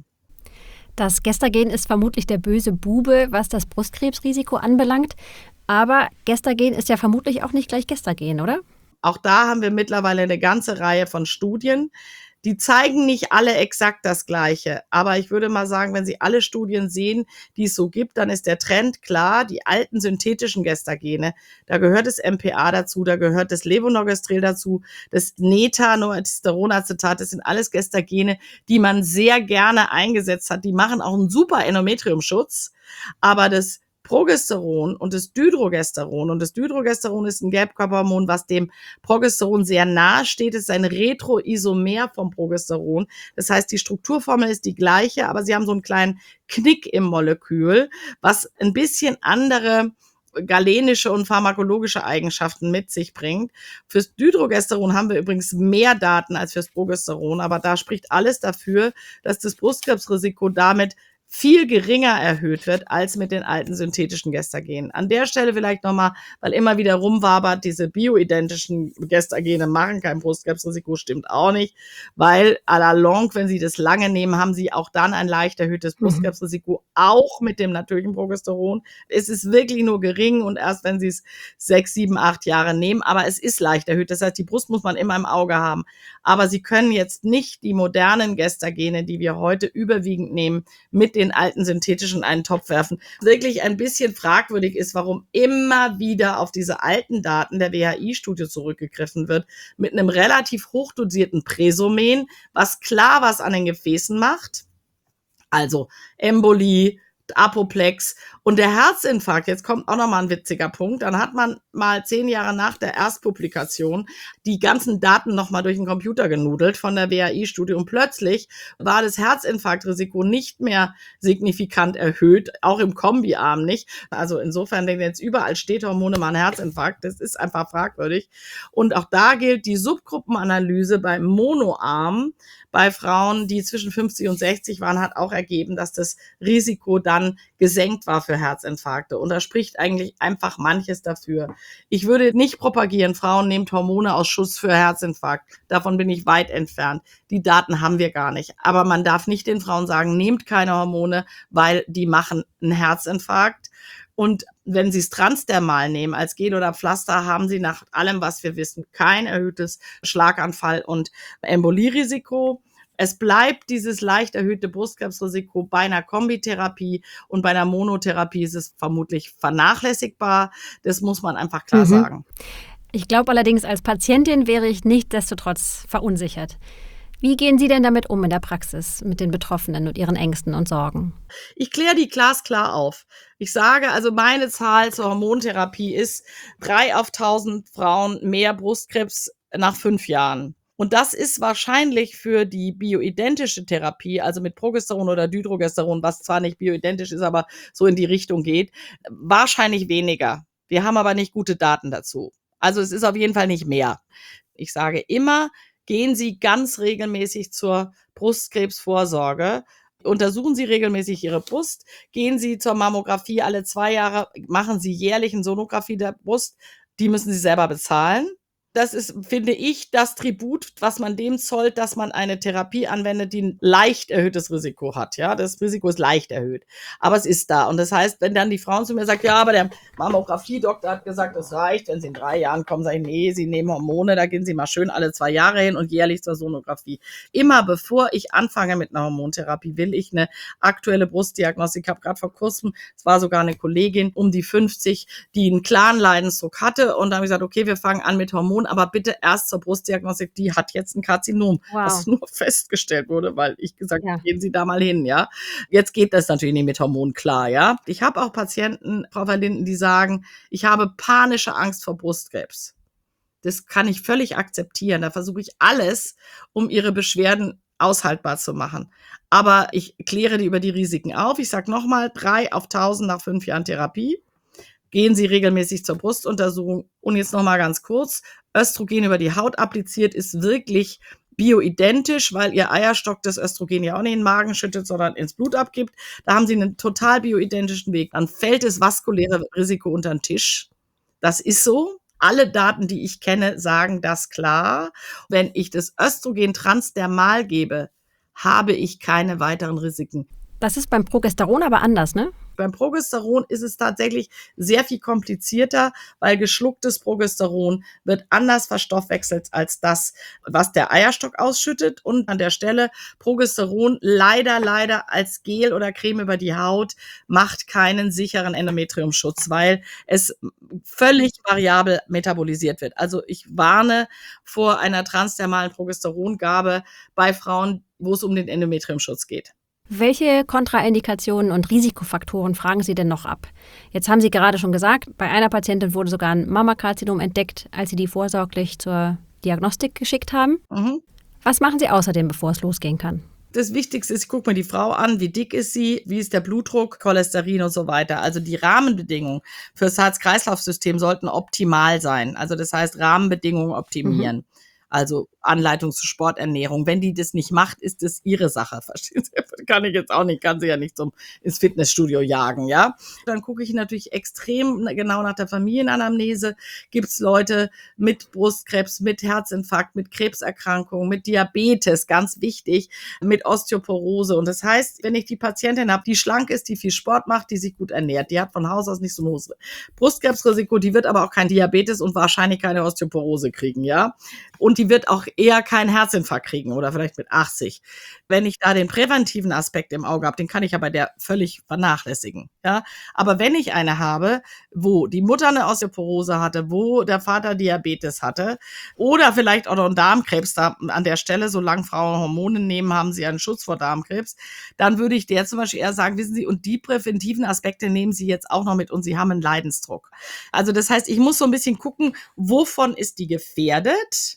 Das Gestagen ist vermutlich der böse Bube, was das Brustkrebsrisiko anbelangt. Aber Gestagen ist ja vermutlich auch nicht gleich Gestagen, oder? Auch da haben wir mittlerweile eine ganze Reihe von Studien. Die zeigen nicht alle exakt das Gleiche. Aber ich würde mal sagen, wenn Sie alle Studien sehen, die es so gibt, dann ist der Trend klar. Die alten synthetischen Gestagene, da gehört das MPA dazu, da gehört das Levonorgestrel dazu, das Neta-Notestosteronacetat, das sind alles Gestagene, die man sehr gerne eingesetzt hat. Die machen auch einen super Endometriumschutz. Aber das Progesteron und das Dydrogesteron. Und das Dydrogesteron ist ein Gelbkörperhormon, was dem Progesteron sehr nahe steht. Es ist ein Retroisomer vom Progesteron. Das heißt, die Strukturformel ist die gleiche, aber sie haben so einen kleinen Knick im Molekül, was ein bisschen andere galenische und pharmakologische Eigenschaften mit sich bringt. Fürs Dydrogesteron haben wir übrigens mehr Daten als fürs Progesteron, aber da spricht alles dafür, dass das Brustkrebsrisiko damit viel geringer erhöht wird als mit den alten synthetischen Gestagenen. An der Stelle vielleicht nochmal, weil immer wieder rumwabert, diese bioidentischen Gestagene machen kein Brustkrebsrisiko, stimmt auch nicht, weil à la longue, wenn Sie das lange nehmen, haben Sie auch dann ein leicht erhöhtes Brustkrebsrisiko, auch mit dem natürlichen Progesteron. Es ist wirklich nur gering und erst wenn Sie es 6, 7, 8 Jahre nehmen, aber es ist leicht erhöht. Das heißt, die Brust muss man immer im Auge haben. Aber Sie können jetzt nicht die modernen Gestagene, die wir heute überwiegend nehmen, mit den alten synthetischen in einen Topf werfen. Wirklich ein bisschen fragwürdig ist, warum immer wieder auf diese alten Daten der WHI-Studie zurückgegriffen wird, mit einem relativ hochdosierten Presomen, was klar was an den Gefäßen macht, also Embolie, Apoplex und der Herzinfarkt. Jetzt kommt auch nochmal ein witziger Punkt. Dann hat man mal 10 Jahre nach der Erstpublikation die ganzen Daten nochmal durch den Computer genudelt von der WHI-Studie und plötzlich war das Herzinfarktrisiko nicht mehr signifikant erhöht, auch im Kombiarm nicht. Also insofern, wenn jetzt überall steht, Hormone machen Herzinfarkt, das ist einfach fragwürdig. Und auch da gilt die Subgruppenanalyse beim Monoarm bei Frauen, die zwischen 50 und 60 waren, hat auch ergeben, dass das Risiko dann gesenkt war für Herzinfarkte. Und da spricht eigentlich einfach manches dafür. Ich würde nicht propagieren, Frauen nehmt Hormone aus Schutz für Herzinfarkt. Davon bin ich weit entfernt. Die Daten haben wir gar nicht. Aber man darf nicht den Frauen sagen, nehmt keine Hormone, weil die machen einen Herzinfarkt. Und wenn Sie es transdermal nehmen, als Gel oder Pflaster, haben Sie nach allem, was wir wissen, kein erhöhtes Schlaganfall- und Embolierisiko. Es bleibt dieses leicht erhöhte Brustkrebsrisiko bei einer Kombitherapie und bei einer Monotherapie ist es vermutlich vernachlässigbar. Das muss man einfach klar sagen. Ich glaube allerdings, als Patientin wäre ich nichtsdestotrotz verunsichert. Wie gehen Sie denn damit um in der Praxis mit den Betroffenen und ihren Ängsten und Sorgen? Ich kläre die glasklar auf. Ich sage, also meine Zahl zur Hormontherapie ist 3 auf 1000 Frauen mehr Brustkrebs nach 5 Jahren. Und das ist wahrscheinlich für die bioidentische Therapie, also mit Progesteron oder Dydrogesteron, was zwar nicht bioidentisch ist, aber so in die Richtung geht, wahrscheinlich weniger. Wir haben aber nicht gute Daten dazu. Also es ist auf jeden Fall nicht mehr. Ich sage immer, gehen Sie ganz regelmäßig zur Brustkrebsvorsorge. Untersuchen Sie regelmäßig Ihre Brust. Gehen Sie zur Mammographie alle 2 Jahre. Machen Sie jährlich eine Sonographie der Brust. Die müssen Sie selber bezahlen. Das ist, finde ich, das Tribut, was man dem zollt, dass man eine Therapie anwendet, die ein leicht erhöhtes Risiko hat. Ja, das Risiko ist leicht erhöht. Aber es ist da. Und das heißt, wenn dann die Frauen zu mir sagt, ja, aber der Mammographie-Doktor hat gesagt, es reicht, wenn Sie in 3 Jahren kommen, sage ich, nee, Sie nehmen Hormone, da gehen Sie mal schön alle 2 Jahre hin und jährlich zur Sonographie. Immer bevor ich anfange mit einer Hormontherapie, will ich eine aktuelle Brustdiagnostik. Ich habe gerade vor kurzem, es war sogar eine Kollegin um die 50, die einen klaren Leidensdruck hatte und da habe ich gesagt, okay, wir fangen an mit Hormonen, aber bitte erst zur Brustdiagnostik, die hat jetzt ein Karzinom, was nur festgestellt wurde, weil ich gesagt habe, gehen Sie da mal hin, ja. Jetzt geht das natürlich nicht mit Hormonen, klar, ja. Ich habe auch Patienten, Frau Verlinden, die sagen, ich habe panische Angst vor Brustkrebs. Das kann ich völlig akzeptieren. Da versuche ich alles, um ihre Beschwerden aushaltbar zu machen. Aber ich kläre die über die Risiken auf. Ich sage nochmal, 3 auf 1000 nach 5 Jahren Therapie. Gehen Sie regelmäßig zur Brustuntersuchung. Und jetzt nochmal ganz kurz, Östrogen über die Haut appliziert ist wirklich bioidentisch, weil Ihr Eierstock das Östrogen ja auch nicht in den Magen schüttet, sondern ins Blut abgibt. Da haben Sie einen total bioidentischen Weg. Dann fällt das vaskuläre Risiko unter den Tisch. Das ist so. Alle Daten, die ich kenne, sagen das klar. Wenn ich das Östrogen transdermal gebe, habe ich keine weiteren Risiken. Das ist beim Progesteron aber anders, ne? Beim Progesteron ist es tatsächlich sehr viel komplizierter, weil geschlucktes Progesteron wird anders verstoffwechselt als das, was der Eierstock ausschüttet. Und an der Stelle Progesteron leider als Gel oder Creme über die Haut macht keinen sicheren Endometriumschutz, weil es völlig variabel metabolisiert wird. Also ich warne vor einer transdermalen Progesterongabe bei Frauen, wo es um den Endometriumschutz geht. Welche Kontraindikationen und Risikofaktoren fragen Sie denn noch ab? Jetzt haben Sie gerade schon gesagt, bei einer Patientin wurde sogar ein Mammakarzinom entdeckt, als Sie die vorsorglich zur Diagnostik geschickt haben. Was machen Sie außerdem, bevor es losgehen kann? Das Wichtigste ist, ich gucke mir die Frau an, wie dick ist sie, wie ist der Blutdruck, Cholesterin und so weiter. Also die Rahmenbedingungen für das Herz-Kreislauf-System sollten optimal sein. Also das heißt, Rahmenbedingungen optimieren. Also Anleitung zur Sporternährung. Wenn die das nicht macht, ist das ihre Sache. Verstehen Sie? Kann sie ja nicht ins Fitnessstudio jagen, ja. Dann gucke ich natürlich extrem genau nach der Familienanamnese. Gibt es Leute mit Brustkrebs, mit Herzinfarkt, mit Krebserkrankungen, mit Diabetes, ganz wichtig, mit Osteoporose. Und das heißt, wenn ich die Patientin habe, die schlank ist, die viel Sport macht, die sich gut ernährt, die hat von Haus aus nicht so ein hohes Brustkrebsrisiko, die wird aber auch kein Diabetes und wahrscheinlich keine Osteoporose kriegen, ja. Und die wird auch eher keinen Herzinfarkt kriegen oder vielleicht mit 80. Wenn ich da den präventiven Aspekt im Auge habe, den kann ich ja bei der völlig vernachlässigen, ja. Aber wenn ich eine habe, wo die Mutter eine Osteoporose hatte, wo der Vater Diabetes hatte oder vielleicht auch noch einen Darmkrebs, da an der Stelle, solange Frauen Hormone nehmen, haben sie einen Schutz vor Darmkrebs, dann würde ich der zum Beispiel eher sagen, wissen Sie, und die präventiven Aspekte nehmen Sie jetzt auch noch mit und Sie haben einen Leidensdruck. Also das heißt, ich muss so ein bisschen gucken, wovon ist die gefährdet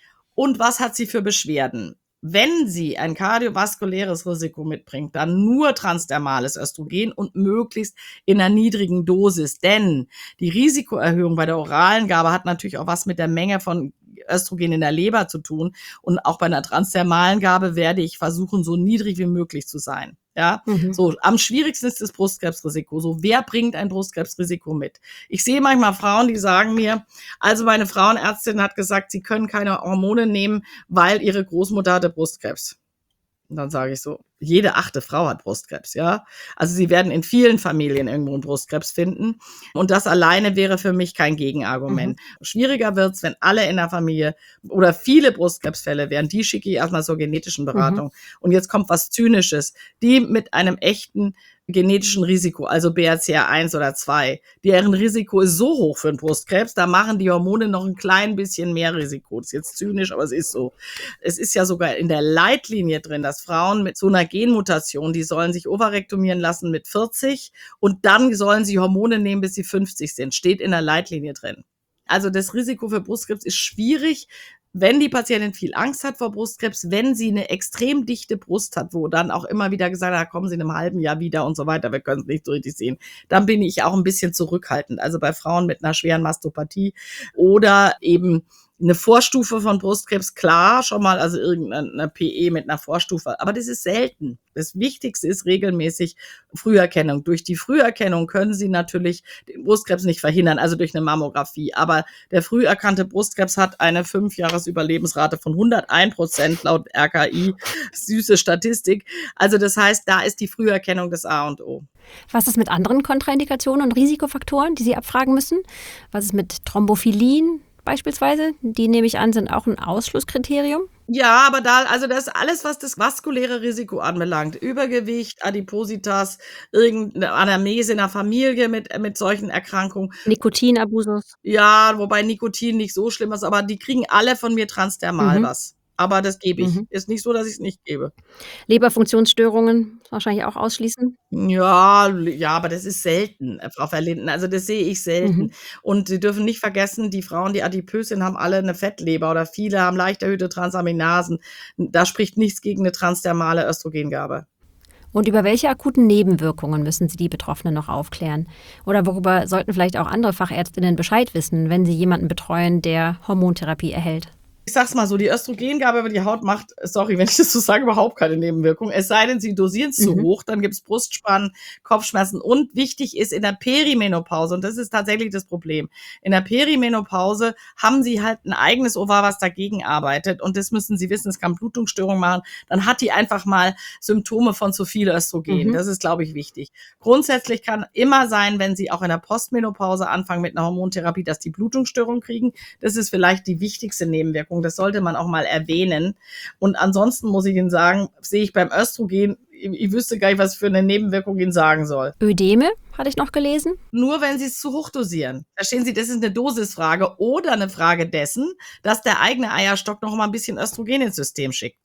und was hat sie für Beschwerden. Wenn sie ein kardiovaskuläres Risiko mitbringt, dann nur transdermales Östrogen und möglichst in einer niedrigen Dosis. Denn die Risikoerhöhung bei der oralen Gabe hat natürlich auch was mit der Menge von Östrogen in der Leber zu tun. Und auch bei einer transdermalen Gabe werde ich versuchen, so niedrig wie möglich zu sein. Ja, so am schwierigsten ist das Brustkrebsrisiko. So, wer bringt ein Brustkrebsrisiko mit? Ich sehe manchmal Frauen, die sagen mir, also meine Frauenärztin hat gesagt, sie können keine Hormone nehmen, weil ihre Großmutter hatte Brustkrebs. Und dann sage ich so, jede 8. Frau hat Brustkrebs, ja. Also sie werden in vielen Familien irgendwo einen Brustkrebs finden. Und das alleine wäre für mich kein Gegenargument. Schwieriger wird's, wenn alle in der Familie oder viele Brustkrebsfälle wären. Die schicke ich erstmal zur genetischen Beratung. Und jetzt kommt was Zynisches. Die mit einem echten genetischen Risiko, also BRCA1 oder 2, deren Risiko ist so hoch für den Brustkrebs, da machen die Hormone noch ein klein bisschen mehr Risiko. Das ist jetzt zynisch, aber es ist so. Es ist ja sogar in der Leitlinie drin, dass Frauen mit so einer Genmutation, die sollen sich ovarektomieren lassen mit 40 und dann sollen sie Hormone nehmen, bis sie 50 sind. Steht in der Leitlinie drin. Also das Risiko für Brustkrebs ist schwierig, wenn die Patientin viel Angst hat vor Brustkrebs, wenn sie eine extrem dichte Brust hat, wo dann auch immer wieder gesagt wird, kommen Sie in einem halben Jahr wieder und so weiter, wir können es nicht so richtig sehen, dann bin ich auch ein bisschen zurückhaltend. Also bei Frauen mit einer schweren Mastopathie oder eben eine Vorstufe von Brustkrebs, klar, schon mal, also irgendeine PE mit einer Vorstufe, aber das ist selten. Das Wichtigste ist regelmäßig Früherkennung. Durch die Früherkennung können Sie natürlich den Brustkrebs nicht verhindern, also durch eine Mammographie, aber der früh erkannte Brustkrebs hat eine 5-Jahres-Überlebensrate von 101% laut RKI, süße Statistik. Also das heißt, da ist die Früherkennung das A und O. Was ist mit anderen Kontraindikationen und Risikofaktoren, die Sie abfragen müssen? Was ist mit Thrombophilin beispielsweise? Die, nehme ich an, sind auch ein Ausschlusskriterium. Ja, aber das ist alles, was das vaskuläre Risiko anbelangt. Übergewicht, Adipositas, irgendeine Anamnese in der Familie mit solchen Erkrankungen. Nikotinabusus. Ja, wobei Nikotin nicht so schlimm ist, aber die kriegen alle von mir transdermal was. Aber das gebe ich. Ist nicht so, dass ich es nicht gebe. Leberfunktionsstörungen wahrscheinlich auch ausschließen? Ja, aber das ist selten, Frau Verlinden. Also das sehe ich selten. Und Sie dürfen nicht vergessen, die Frauen, die adipös sind, haben alle eine Fettleber oder viele haben leicht erhöhte Transaminasen. Da spricht nichts gegen eine transdermale Östrogengabe. Und über welche akuten Nebenwirkungen müssen Sie die Betroffenen noch aufklären? Oder worüber sollten vielleicht auch andere Fachärztinnen Bescheid wissen, wenn sie jemanden betreuen, der Hormontherapie erhält? Ich sag's mal so, die Östrogengabe über die Haut macht, sorry, wenn ich das so sage, überhaupt keine Nebenwirkung. Es sei denn, Sie dosieren es zu hoch, dann gibt's Brustspannen, Kopfschmerzen. Und wichtig ist in der Perimenopause, und das ist tatsächlich das Problem, in der Perimenopause haben Sie halt ein eigenes Ovar, was dagegen arbeitet. Und das müssen Sie wissen, es kann Blutungsstörungen machen. Dann hat die einfach mal Symptome von zu viel Östrogen. Das ist, glaube ich, wichtig. Grundsätzlich kann immer sein, wenn Sie auch in der Postmenopause anfangen mit einer Hormontherapie, dass die Blutungsstörungen kriegen. Das ist vielleicht die wichtigste Nebenwirkung. Das sollte man auch mal erwähnen. Und ansonsten muss ich Ihnen sagen, sehe ich beim Östrogen, ich wüsste gar nicht, was für eine Nebenwirkung ich Ihnen sagen soll. Ödeme, hatte ich noch gelesen. Nur wenn Sie es zu hoch dosieren. Verstehen Sie, das ist eine Dosisfrage oder eine Frage dessen, dass der eigene Eierstock noch mal ein bisschen Östrogen ins System schickt.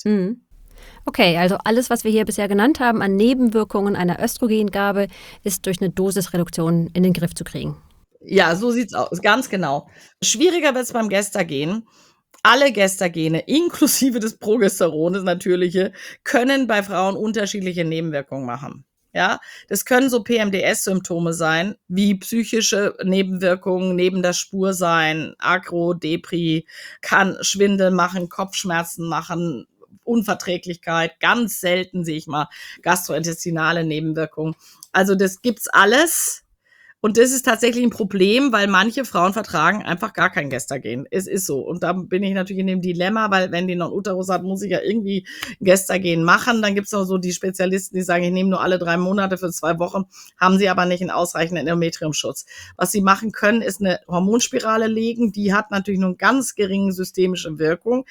Okay, also alles, was wir hier bisher genannt haben an Nebenwirkungen einer Östrogengabe, ist durch eine Dosisreduktion in den Griff zu kriegen. Ja, so sieht's aus, ganz genau. Schwieriger wird's beim Gestagen. Alle Gestagene, inklusive des Progesteron, das natürliche, können bei Frauen unterschiedliche Nebenwirkungen machen. Ja, das können so PMDS-Symptome sein, wie psychische Nebenwirkungen neben der Spur sein, Agro, Depri, kann Schwindel machen, Kopfschmerzen machen, Unverträglichkeit, ganz selten sehe ich mal gastrointestinale Nebenwirkungen. Also das gibt's alles. Und das ist tatsächlich ein Problem, weil manche Frauen vertragen einfach gar kein Gestagen. Es ist so. Und da bin ich natürlich in dem Dilemma, weil wenn die noch einen Uterus hat, muss ich ja irgendwie Gestagen machen. Dann gibt's noch so die Spezialisten, die sagen, ich nehme nur alle 3 Monate für 2 Wochen, haben sie aber nicht einen ausreichenden Endometriumschutz. Was sie machen können, ist eine Hormonspirale legen. Die hat natürlich nur eine ganz geringe systemische Wirkung.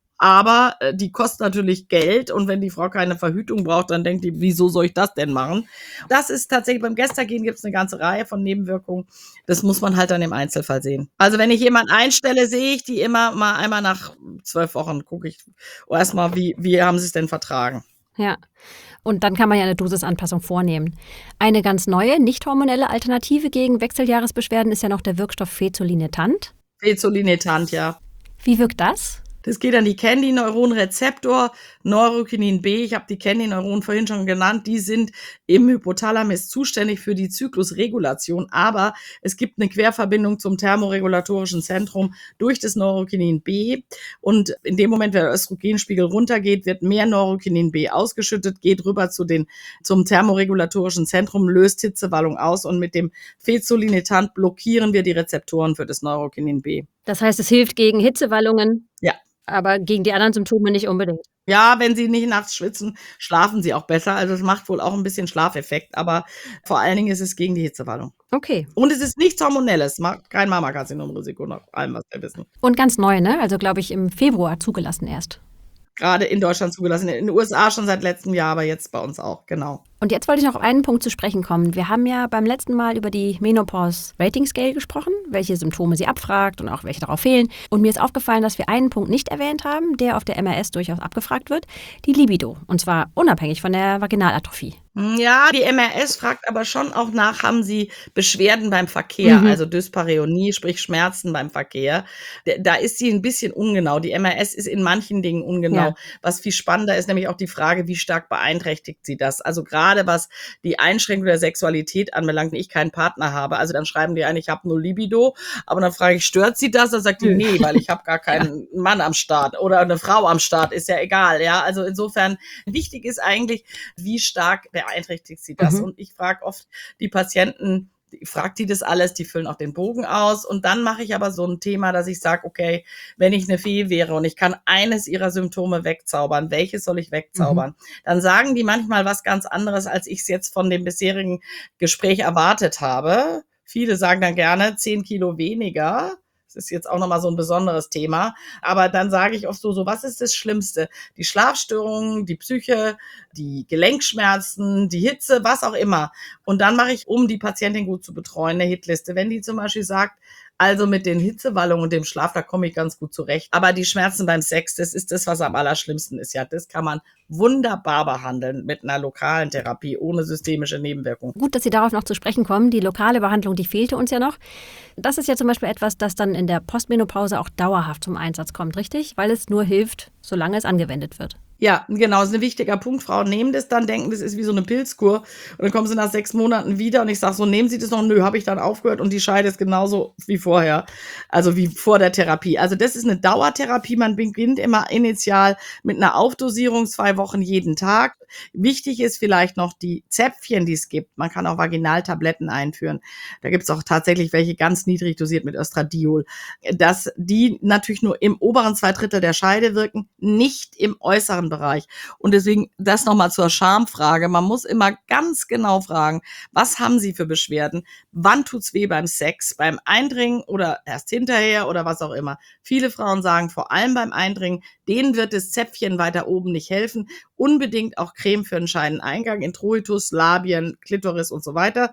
Aber die kostet natürlich Geld und wenn die Frau keine Verhütung braucht, dann denkt die, wieso soll ich das denn machen? Das ist tatsächlich, beim Gestagen gibt es eine ganze Reihe von Nebenwirkungen. Das muss man halt dann im Einzelfall sehen. Also wenn ich jemanden einstelle, sehe ich die immer mal einmal nach 12 Wochen, gucke ich erstmal, wie haben sie es denn vertragen. Ja, und dann kann man ja eine Dosisanpassung vornehmen. Eine ganz neue, nicht hormonelle Alternative gegen Wechseljahresbeschwerden ist ja noch der Wirkstoff Fezolinetant. Fezolinetant, ja. Wie wirkt das? Das geht an die Candy-Neuron-Rezeptor, Neurokinin B. Ich habe die Candy-Neuronen vorhin schon genannt. Die sind im Hypothalamus zuständig für die Zyklusregulation. Aber es gibt eine Querverbindung zum thermoregulatorischen Zentrum durch das Neurokinin B. Und in dem Moment, wenn der Östrogenspiegel runtergeht, wird mehr Neurokinin B ausgeschüttet, geht rüber zum thermoregulatorischen Zentrum, löst Hitzewallung aus. Und mit dem Fezolinetant blockieren wir die Rezeptoren für das Neurokinin B. Das heißt, es hilft gegen Hitzewallungen. Ja. Aber gegen die anderen Symptome nicht unbedingt. Ja, wenn sie nicht nachts schwitzen, schlafen sie auch besser. Also es macht wohl auch ein bisschen Schlafeffekt, aber vor allen Dingen ist es gegen die Hitzewallung. Okay. Und es ist nichts Hormonelles, kein Mammakarzinomrisiko nach allem, was wir wissen. Und ganz neu, ne? Also glaube ich im Februar zugelassen erst. Gerade in Deutschland zugelassen, in den USA schon seit letztem Jahr, aber jetzt bei uns auch, genau. Und jetzt wollte ich noch auf einen Punkt zu sprechen kommen. Wir haben ja beim letzten Mal über die Menopause Rating Scale gesprochen, welche Symptome sie abfragt und auch welche darauf fehlen. Und mir ist aufgefallen, dass wir einen Punkt nicht erwähnt haben, der auf der MRS durchaus abgefragt wird, die Libido. Und zwar unabhängig von der Vaginalatrophie. Ja, die MRS fragt aber schon auch nach, haben Sie Beschwerden beim Verkehr, also Dyspareunie, sprich Schmerzen beim Verkehr. Da ist sie ein bisschen ungenau. Die MRS ist in manchen Dingen ungenau. Ja. Was viel spannender ist, nämlich auch die Frage, wie stark beeinträchtigt sie das? Also gerade was die Einschränkung der Sexualität anbelangt, wenn ich keinen Partner habe, also dann schreiben die ein, ich habe nur Libido, aber dann frage ich, stört sie das? Dann sagt die, nee, weil ich habe gar keinen Mann am Start oder eine Frau am Start, ist ja egal. Ja, also insofern, wichtig ist eigentlich, wie stark beeinträchtigt sie das? Und ich frage oft die Patienten, fragt die das alles, die füllen auch den Bogen aus und dann mache ich aber so ein Thema, dass ich sage, okay, wenn ich eine Fee wäre und ich kann eines ihrer Symptome wegzaubern, welches soll ich wegzaubern? Dann sagen die manchmal was ganz anderes, als ich es jetzt von dem bisherigen Gespräch erwartet habe. Viele sagen dann gerne 10 Kilo weniger. Das ist jetzt auch nochmal so ein besonderes Thema. Aber dann sage ich oft so, was ist das Schlimmste? Die Schlafstörungen, die Psyche, die Gelenkschmerzen, die Hitze, was auch immer. Und dann mache ich, um die Patientin gut zu betreuen, eine Hitliste. Wenn die zum Beispiel sagt, also mit den Hitzewallungen und dem Schlaf, da komme ich ganz gut zurecht. Aber die Schmerzen beim Sex, das ist das, was am allerschlimmsten ist. Ja, das kann man wunderbar behandeln mit einer lokalen Therapie, ohne systemische Nebenwirkungen. Gut, dass Sie darauf noch zu sprechen kommen. Die lokale Behandlung, die fehlte uns ja noch. Das ist ja zum Beispiel etwas, das dann in der Postmenopause auch dauerhaft zum Einsatz kommt, richtig? Weil es nur hilft, solange es angewendet wird. Ja, genau, das ist ein wichtiger Punkt. Frauen nehmen das dann, denken, das ist wie so eine Pilzkur. Und dann kommen sie nach 6 Monaten wieder und ich sage so, nehmen Sie das noch? Nö, habe ich dann aufgehört und die Scheide ist genauso wie vorher. Also wie vor der Therapie. Also das ist eine Dauertherapie. Man beginnt immer initial mit einer Aufdosierung, 2 Wochen jeden Tag. Wichtig ist vielleicht noch die Zäpfchen, die es gibt. Man kann auch Vaginaltabletten einführen. Da gibt es auch tatsächlich welche ganz niedrig dosiert mit Östradiol. Dass die natürlich nur im oberen 2/3 der Scheide wirken, nicht im äußeren Bereich. Und deswegen das nochmal zur Schamfrage. Man muss immer ganz genau fragen, was haben Sie für Beschwerden? Wann tut's weh beim Sex? Beim Eindringen oder erst hinterher oder was auch immer. Viele Frauen sagen, vor allem beim Eindringen, denen wird das Zäpfchen weiter oben nicht helfen. Unbedingt auch Creme für einen Scheideneingang, Introitus, Labien, Klitoris und so weiter.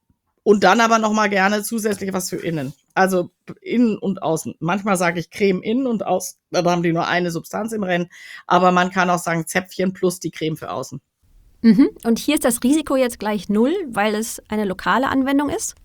Und dann aber nochmal gerne zusätzlich was für innen. Also innen und außen. Manchmal sage ich Creme innen und außen. Da haben die nur eine Substanz im Rennen. Aber man kann auch sagen Zäpfchen plus die Creme für außen. Und hier ist das Risiko jetzt gleich 0, weil es eine lokale Anwendung ist?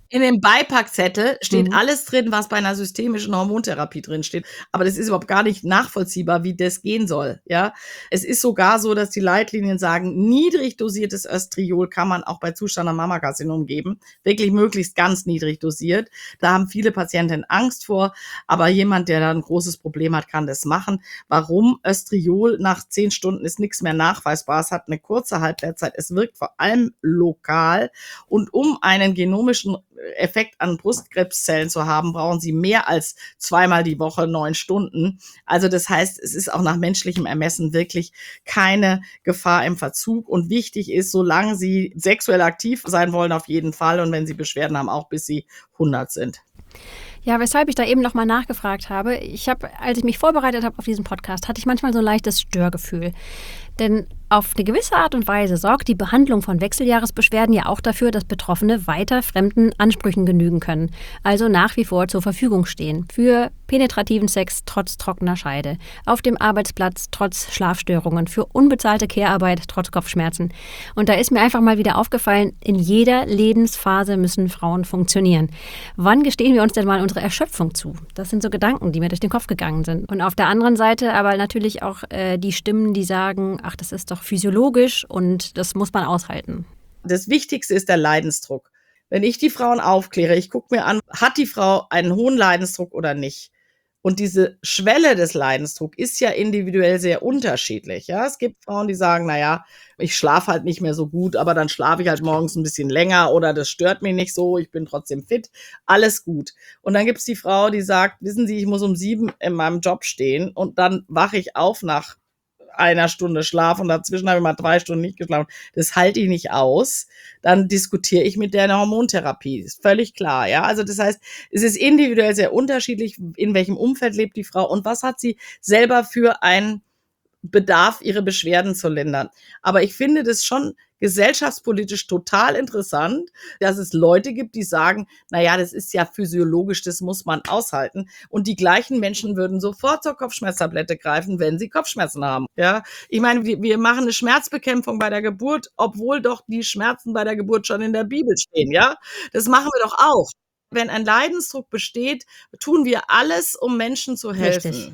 In dem Beipackzettel steht Mhm. alles drin, was bei einer systemischen Hormontherapie drinsteht. Aber das ist überhaupt gar nicht nachvollziehbar, wie das gehen soll, ja? Es ist sogar so, dass die Leitlinien sagen, niedrig dosiertes Östriol kann man auch bei Zustand am Mammakarzinom geben. Wirklich möglichst ganz niedrig dosiert. Da haben viele Patientinnen Angst vor, aber jemand, der da ein großes Problem hat, kann das machen. Warum? Östriol nach 10 Stunden ist nichts mehr nachweisbar. Es hat eine kurze Halbwertszeit. Es wirkt vor allem lokal. Und um einen genomischen Effekt an Brustkrebszellen zu haben, brauchen sie mehr als 2-mal die Woche 9 Stunden. Also das heißt, es ist auch nach menschlichem Ermessen wirklich keine Gefahr im Verzug. Und wichtig ist, solange sie sexuell aktiv sein wollen, auf jeden Fall. Und wenn sie Beschwerden haben, auch bis sie 100 sind. Ja, weshalb ich da eben nochmal nachgefragt habe. Als ich mich vorbereitet habe auf diesen Podcast, hatte ich manchmal so ein leichtes Störgefühl. Denn auf eine gewisse Art und Weise sorgt die Behandlung von Wechseljahresbeschwerden ja auch dafür, dass Betroffene weiter fremden Ansprüchen genügen können. Also nach wie vor zur Verfügung stehen. Für penetrativen Sex trotz trockener Scheide. Auf dem Arbeitsplatz trotz Schlafstörungen. Für unbezahlte Care-Arbeit trotz Kopfschmerzen. Und da ist mir einfach mal wieder aufgefallen, in jeder Lebensphase müssen Frauen funktionieren. Wann gestehen wir uns denn mal unsere Erschöpfung zu? Das sind so Gedanken, die mir durch den Kopf gegangen sind. Und auf der anderen Seite aber natürlich auch die Stimmen, die sagen, ach, das ist doch physiologisch und das muss man aushalten. Das Wichtigste ist der Leidensdruck. Wenn ich die Frauen aufkläre, ich gucke mir an, hat die Frau einen hohen Leidensdruck oder nicht? Und diese Schwelle des Leidensdrucks ist ja individuell sehr unterschiedlich. Ja, es gibt Frauen, die sagen, naja, ich schlafe halt nicht mehr so gut, aber dann schlafe ich halt morgens ein bisschen länger oder das stört mich nicht so, ich bin trotzdem fit, alles gut. Und dann gibt es die Frau, die sagt, wissen Sie, ich muss um 7 in meinem Job stehen und dann wache ich auf nach einer Stunde Schlaf und dazwischen habe ich mal 3 Stunden nicht geschlafen. Das halte ich nicht aus. Dann diskutiere ich mit der eine Hormontherapie. Ist völlig klar, ja. Also das heißt, es ist individuell sehr unterschiedlich, in welchem Umfeld lebt die Frau und was hat sie selber für einen Bedarf, ihre Beschwerden zu lindern. Aber ich finde das schon gesellschaftspolitisch total interessant, dass es Leute gibt, die sagen, naja, das ist ja physiologisch, das muss man aushalten. Und die gleichen Menschen würden sofort zur Kopfschmerztablette greifen, wenn sie Kopfschmerzen haben. Ja, ich meine, wir machen eine Schmerzbekämpfung bei der Geburt, obwohl doch die Schmerzen bei der Geburt schon in der Bibel stehen. Ja, das machen wir doch auch. Wenn ein Leidensdruck besteht, tun wir alles, um Menschen zu helfen. Richtig.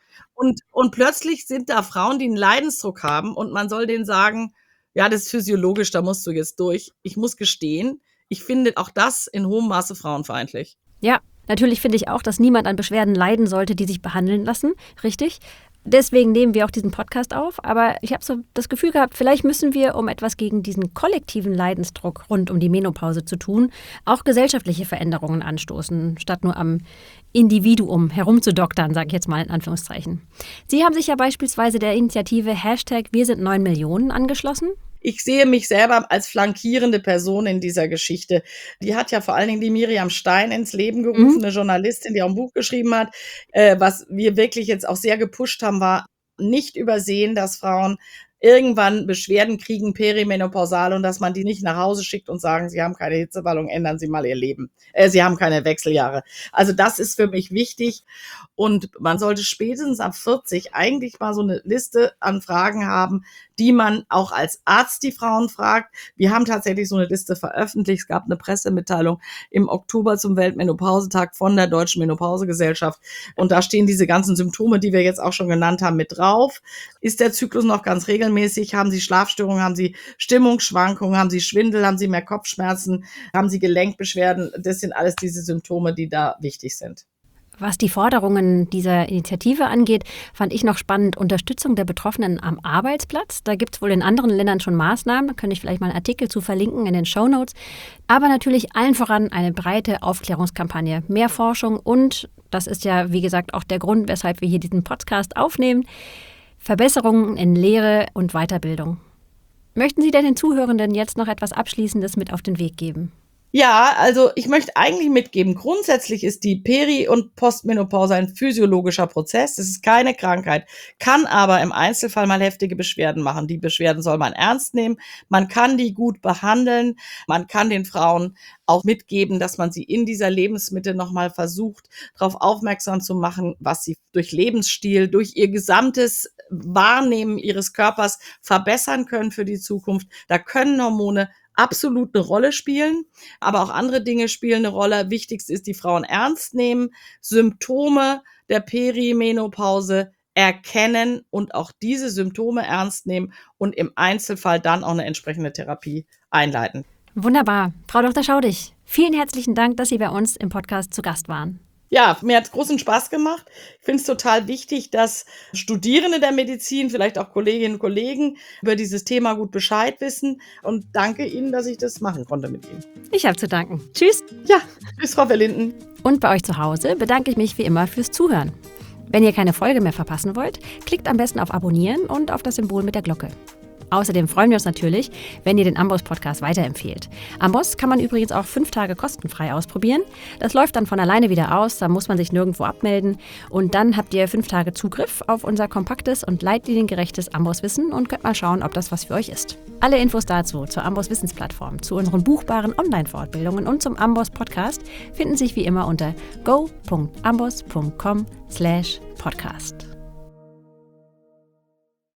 Und plötzlich sind da Frauen, die einen Leidensdruck haben und man soll denen sagen, ja, das ist physiologisch, da musst du jetzt durch. Ich muss gestehen, ich finde auch das in hohem Maße frauenfeindlich. Ja, natürlich finde ich auch, dass niemand an Beschwerden leiden sollte, die sich behandeln lassen. Richtig. Deswegen nehmen wir auch diesen Podcast auf. Aber ich habe so das Gefühl gehabt, vielleicht müssen wir, um etwas gegen diesen kollektiven Leidensdruck rund um die Menopause zu tun, auch gesellschaftliche Veränderungen anstoßen, statt nur am Individuum herumzudoktern, sage ich jetzt mal in Anführungszeichen. Sie haben sich ja beispielsweise der Initiative #WirSindNeun Millionen angeschlossen. Ich sehe mich selber als flankierende Person in dieser Geschichte. Die hat ja vor allen Dingen die Miriam Stein ins Leben gerufen, eine Journalistin, die auch ein Buch geschrieben hat. Was wir wirklich jetzt auch sehr gepusht haben, war nicht übersehen, dass Frauen irgendwann Beschwerden kriegen, perimenopausal, und dass man die nicht nach Hause schickt und sagen, sie haben keine Hitzewallung, ändern Sie mal Ihr Leben. Sie haben keine Wechseljahre. Also das ist für mich wichtig. Und man sollte spätestens ab 40 eigentlich mal so eine Liste an Fragen haben, die man auch als Arzt die Frauen fragt. Wir haben tatsächlich so eine Liste veröffentlicht. Es gab eine Pressemitteilung im Oktober zum Weltmenopausetag von der Deutschen Menopausegesellschaft. Und da stehen diese ganzen Symptome, die wir jetzt auch schon genannt haben, mit drauf. Ist der Zyklus noch ganz regelmäßig? Haben Sie Schlafstörungen? Haben Sie Stimmungsschwankungen? Haben Sie Schwindel? Haben Sie mehr Kopfschmerzen? Haben Sie Gelenkbeschwerden? Das sind alles diese Symptome, die da wichtig sind. Was die Forderungen dieser Initiative angeht, fand ich noch spannend Unterstützung der Betroffenen am Arbeitsplatz. Da gibt es wohl in anderen Ländern schon Maßnahmen. Da könnte ich vielleicht mal einen Artikel zu verlinken in den Shownotes. Aber natürlich allen voran eine breite Aufklärungskampagne, mehr Forschung und, das ist ja wie gesagt auch der Grund, weshalb wir hier diesen Podcast aufnehmen, Verbesserungen in Lehre und Weiterbildung. Möchten Sie denn den Zuhörenden jetzt noch etwas Abschließendes mit auf den Weg geben? Ja, also ich möchte eigentlich mitgeben, grundsätzlich ist die Peri- und Postmenopause ein physiologischer Prozess. Es ist keine Krankheit, kann aber im Einzelfall mal heftige Beschwerden machen. Die Beschwerden soll man ernst nehmen. Man kann die gut behandeln. Man kann den Frauen auch mitgeben, dass man sie in dieser Lebensmitte nochmal versucht, darauf aufmerksam zu machen, was sie durch Lebensstil, durch ihr gesamtes Wahrnehmen ihres Körpers verbessern können für die Zukunft. Da können Hormone absolut eine Rolle spielen, aber auch andere Dinge spielen eine Rolle. Wichtigst ist, die Frauen ernst nehmen, Symptome der Perimenopause erkennen und auch diese Symptome ernst nehmen und im Einzelfall dann auch eine entsprechende Therapie einleiten. Wunderbar. Frau Dr. Schaudig, vielen herzlichen Dank, dass Sie bei uns im Podcast zu Gast waren. Ja, mir hat es großen Spaß gemacht. Ich finde es total wichtig, dass Studierende der Medizin, vielleicht auch Kolleginnen und Kollegen, über dieses Thema gut Bescheid wissen. Und danke Ihnen, dass ich das machen konnte mit Ihnen. Ich habe zu danken. Tschüss. Ja, tschüss, Frau Verlinden. Und bei euch zu Hause bedanke ich mich wie immer fürs Zuhören. Wenn ihr keine Folge mehr verpassen wollt, klickt am besten auf Abonnieren und auf das Symbol mit der Glocke. Außerdem freuen wir uns natürlich, wenn ihr den Amboss-Podcast weiterempfehlt. Amboss kann man übrigens auch 5 Tage kostenfrei ausprobieren. Das läuft dann von alleine wieder aus, da muss man sich nirgendwo abmelden. Und dann habt ihr 5 Tage Zugriff auf unser kompaktes und leitliniengerechtes Amboss-Wissen und könnt mal schauen, ob das was für euch ist. Alle Infos dazu, zur Amboss-Wissensplattform, zu unseren buchbaren Online-Fortbildungen und zum Amboss-Podcast finden sich wie immer unter go.amboss.com/podcast.